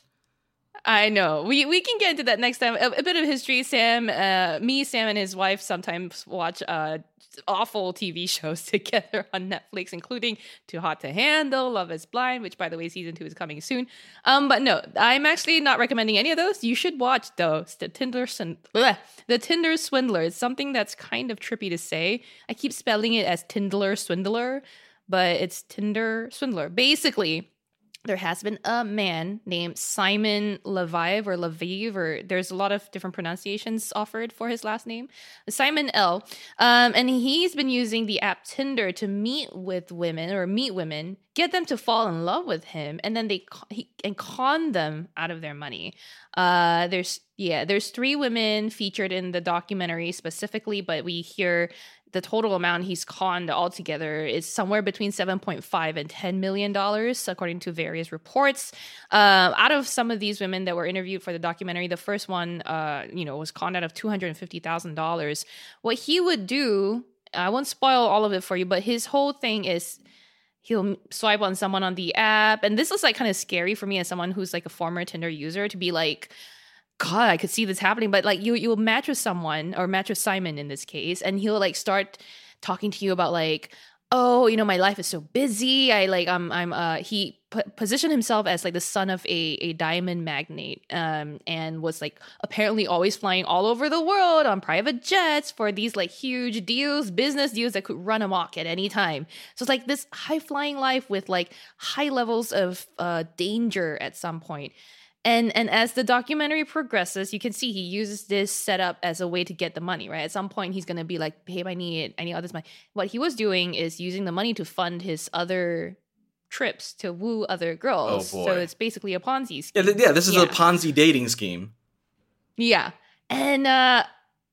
[SPEAKER 2] I know. We we can get into that next time. A, a bit of history. Sam, uh, me, Sam, and his wife sometimes watch uh, awful T V shows together on Netflix, including Too Hot to Handle, Love is Blind, which, by the way, season two is coming soon. Um, but no, I'm actually not recommending any of those. You should watch those. The Tinder, Swin- bleh, the Tinder Swindler. It's something that's kind of trippy to say. I keep spelling it as Tindler Swindler, but it's Tinder Swindler. Basically, there has been a man named Simon Levive or Levive, or there's a lot of different pronunciations offered for his last name, Simon L. Um, and he's been using the app Tinder to meet with women or meet women, get them to fall in love with him, and then they he, and con them out of their money. Uh, there's yeah, there's three women featured in the documentary specifically, but we hear the total amount he's conned altogether is somewhere between seven point five and ten million dollars, according to various reports. Uh, out of some of these women that were interviewed for the documentary, the first one, uh, you know, was conned out of two hundred fifty thousand dollars. What he would do, I won't spoil all of it for you, but his whole thing is he'll swipe on someone on the app. And this is like kind of scary for me as someone who's like a former Tinder user to be like, God, I could see this happening. But like you, you'll match with someone or match with Simon in this case, and he'll like start talking to you about like, oh, you know, my life is so busy. I like, I'm, I'm, uh, he p- positioned himself as like the son of a, a diamond magnate, um, and was like apparently always flying all over the world on private jets for these like huge deals, business deals that could run amok at any time. So it's like this high flying life with like high levels of uh, danger at some point. And and as the documentary progresses, you can see he uses this setup as a way to get the money, right? At some point, he's going to be like, babe, I need, I need all this money. What he was doing is using the money to fund his other trips to woo other girls.
[SPEAKER 3] Oh, boy.
[SPEAKER 2] So it's basically a Ponzi
[SPEAKER 3] Yeah,
[SPEAKER 2] scheme.
[SPEAKER 3] th- yeah. This is
[SPEAKER 2] Yeah.
[SPEAKER 3] a Ponzi dating scheme.
[SPEAKER 2] Yeah. And uh,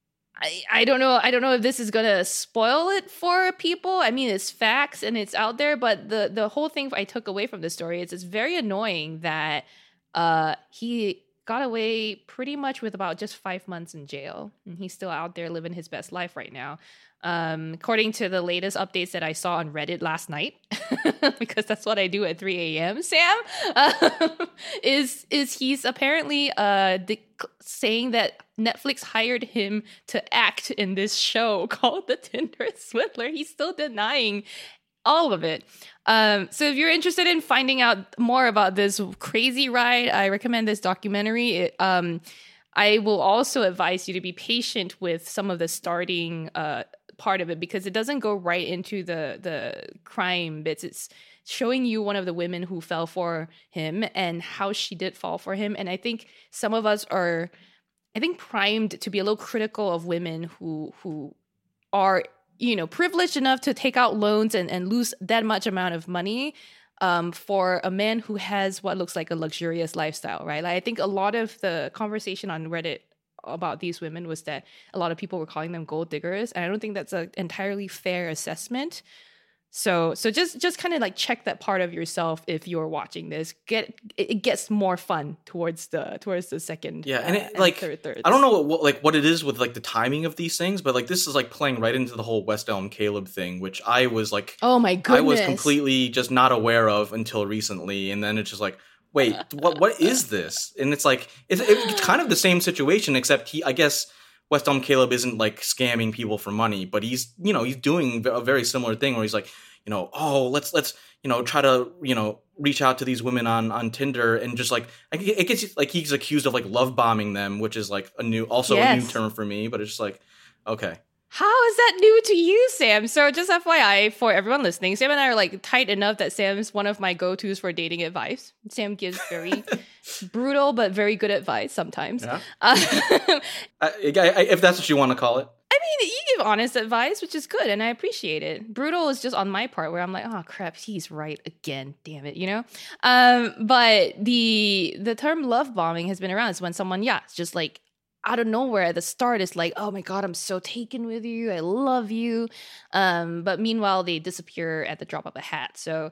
[SPEAKER 2] I, I don't know. I don't know if this is going to spoil it for people. I mean, it's facts and it's out there. But the, the whole thing I took away from this story is it's very annoying that Uh, he got away pretty much with about just five months in jail, and he's still out there living his best life right now. Um, according to the latest updates that I saw on Reddit last night, because that's what I do at three a.m. Sam, uh, is is he's apparently uh de- saying that Netflix hired him to act in this show called The Tinder Swindler. He's still denying all of it. Um, so if you're interested in finding out more about this crazy ride, I recommend this documentary. It, um, I will also advise you to be patient with some of the starting uh, part of it, because it doesn't go right into the the crime bits. It's showing you one of the women who fell for him and how she did fall for him. And I think some of us are, I think, primed to be a little critical of women who who are, you know, privileged enough to take out loans and, and lose that much amount of money um, for a man who has what looks like a luxurious lifestyle, right? Like, I think a lot of the conversation on Reddit about these women was that a lot of people were calling them gold diggers. And I don't think that's an entirely fair assessment. So so just just kind of like check that part of yourself if you're watching this. Get it, it gets more fun towards the towards the second
[SPEAKER 3] yeah, and it
[SPEAKER 2] uh, and
[SPEAKER 3] like
[SPEAKER 2] third thirds.
[SPEAKER 3] I don't know what like what it is with like the timing of these things, but like this is like playing right into the whole West Elm Caleb thing, which I was like,
[SPEAKER 2] oh my goodness,
[SPEAKER 3] I was completely just not aware of until recently, and then it's just like, wait, what what is this? And it's like it's, it's kind of the same situation, except he I guess. West Elm Caleb isn't like scamming people for money, but he's, you know, he's doing a very similar thing where he's like, you know, oh, let's, let's, you know, try to, you know, reach out to these women on, on Tinder and just like, it gets like he's accused of like love bombing them, which is like a new, also yes. a new term for me, but it's just like, okay.
[SPEAKER 2] How is that new to you, Sam? So just F Y I for everyone listening, Sam and I are like tight enough that Sam's one of my go-tos for dating advice. Sam gives very brutal but very good advice sometimes.
[SPEAKER 3] Yeah. Uh, I, I, if that's what you want to call it.
[SPEAKER 2] I mean, you give honest advice, which is good, and I appreciate it. Brutal is just on my part where I'm like, oh crap, he's right again, damn it, you know? Um, but the the term love bombing has been around. It's when someone, yeah, it's just like, out of nowhere at the start is like, oh my god, I'm so taken with you, I love you, um but meanwhile they disappear at the drop of a hat. So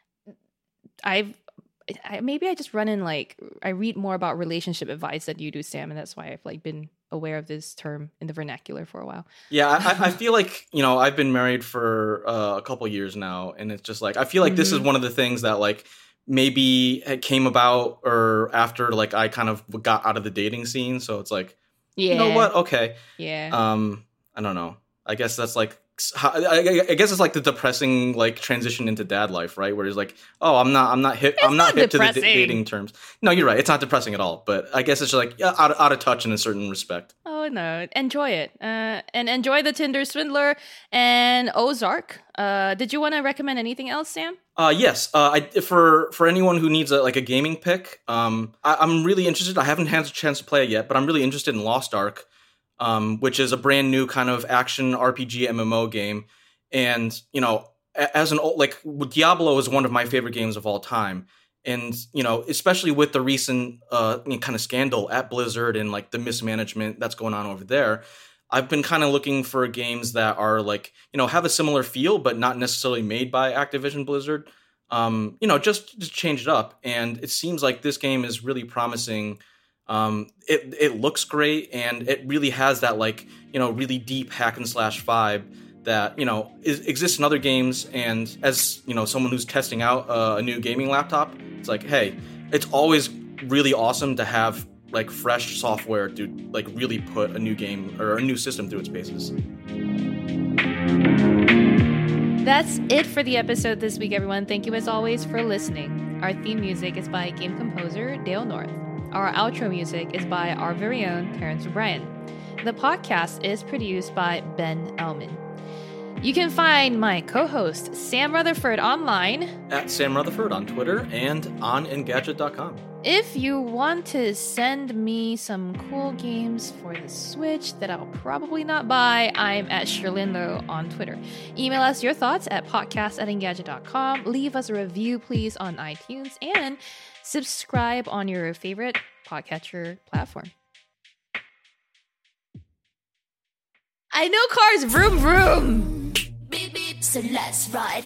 [SPEAKER 2] I've I, maybe I just run in like I read more about relationship advice than you do, Sam, and that's why I've like been aware of this term in the vernacular for a while.
[SPEAKER 3] Yeah, I, I feel like, you know, I've been married for uh, a couple years now, and it's just like I feel like mm-hmm. this is one of the things that like maybe it came about or after like I kind of got out of the dating scene. So it's like, yeah. you know what? Okay.
[SPEAKER 2] Yeah.
[SPEAKER 3] Um, I don't know. I guess that's like, I, I guess it's like the depressing like transition into dad life, right? Where it's like, oh, I'm not, I'm not hip,
[SPEAKER 2] it's
[SPEAKER 3] I'm not,
[SPEAKER 2] not
[SPEAKER 3] hip
[SPEAKER 2] depressing.
[SPEAKER 3] to the d- dating terms. No, you're right. It's not depressing at all. But I guess it's just like yeah, out, out of touch in a certain respect.
[SPEAKER 2] Oh no, enjoy it, uh, and enjoy the Tinder Swindler and Ozark. Uh, did you want to recommend anything else, Sam?
[SPEAKER 3] Uh, yes. Uh, I, for for anyone who needs a, like a gaming pick, um, I, I'm really interested. I haven't had a chance to play it yet, but I'm really interested in Lost Ark, um, which is a brand new kind of action R P G M M O game. And, you know, as an old, like Diablo is one of my favorite games of all time. And, you know, especially with the recent uh, you know, kind of scandal at Blizzard and like the mismanagement that's going on over there, I've been kind of looking for games that are like, you know, have a similar feel, but not necessarily made by Activision Blizzard. Um, you know, just, just change it up. And it seems like this game is really promising. Um, it, it looks great, and it really has that like, you know, really deep hack and slash vibe that, you know, is, exists in other games. And as, you know, someone who's testing out uh, a new gaming laptop, it's like, hey, it's always really awesome to have like fresh software to like really put a new game or a new system through its paces.
[SPEAKER 2] That's it for the episode this week, everyone. Thank you as always for listening. Our theme music is by game composer Dale North. Our outro music is by our very own Terrence O'Brien. The podcast is produced by Ben Elman. You can find my co-host, Sam Rutherford, online
[SPEAKER 3] at Sam Rutherford on Twitter and on Engadget dot com.
[SPEAKER 2] If you want to send me some cool games for the Switch that I'll probably not buy, I'm at Sherlinlo on Twitter. Email us your thoughts at podcast at Engadget dot com. Leave us a review, please, on iTunes, and subscribe on your favorite podcatcher platform. I know cars, vroom vroom.
[SPEAKER 5] Beep beep, so let's ride.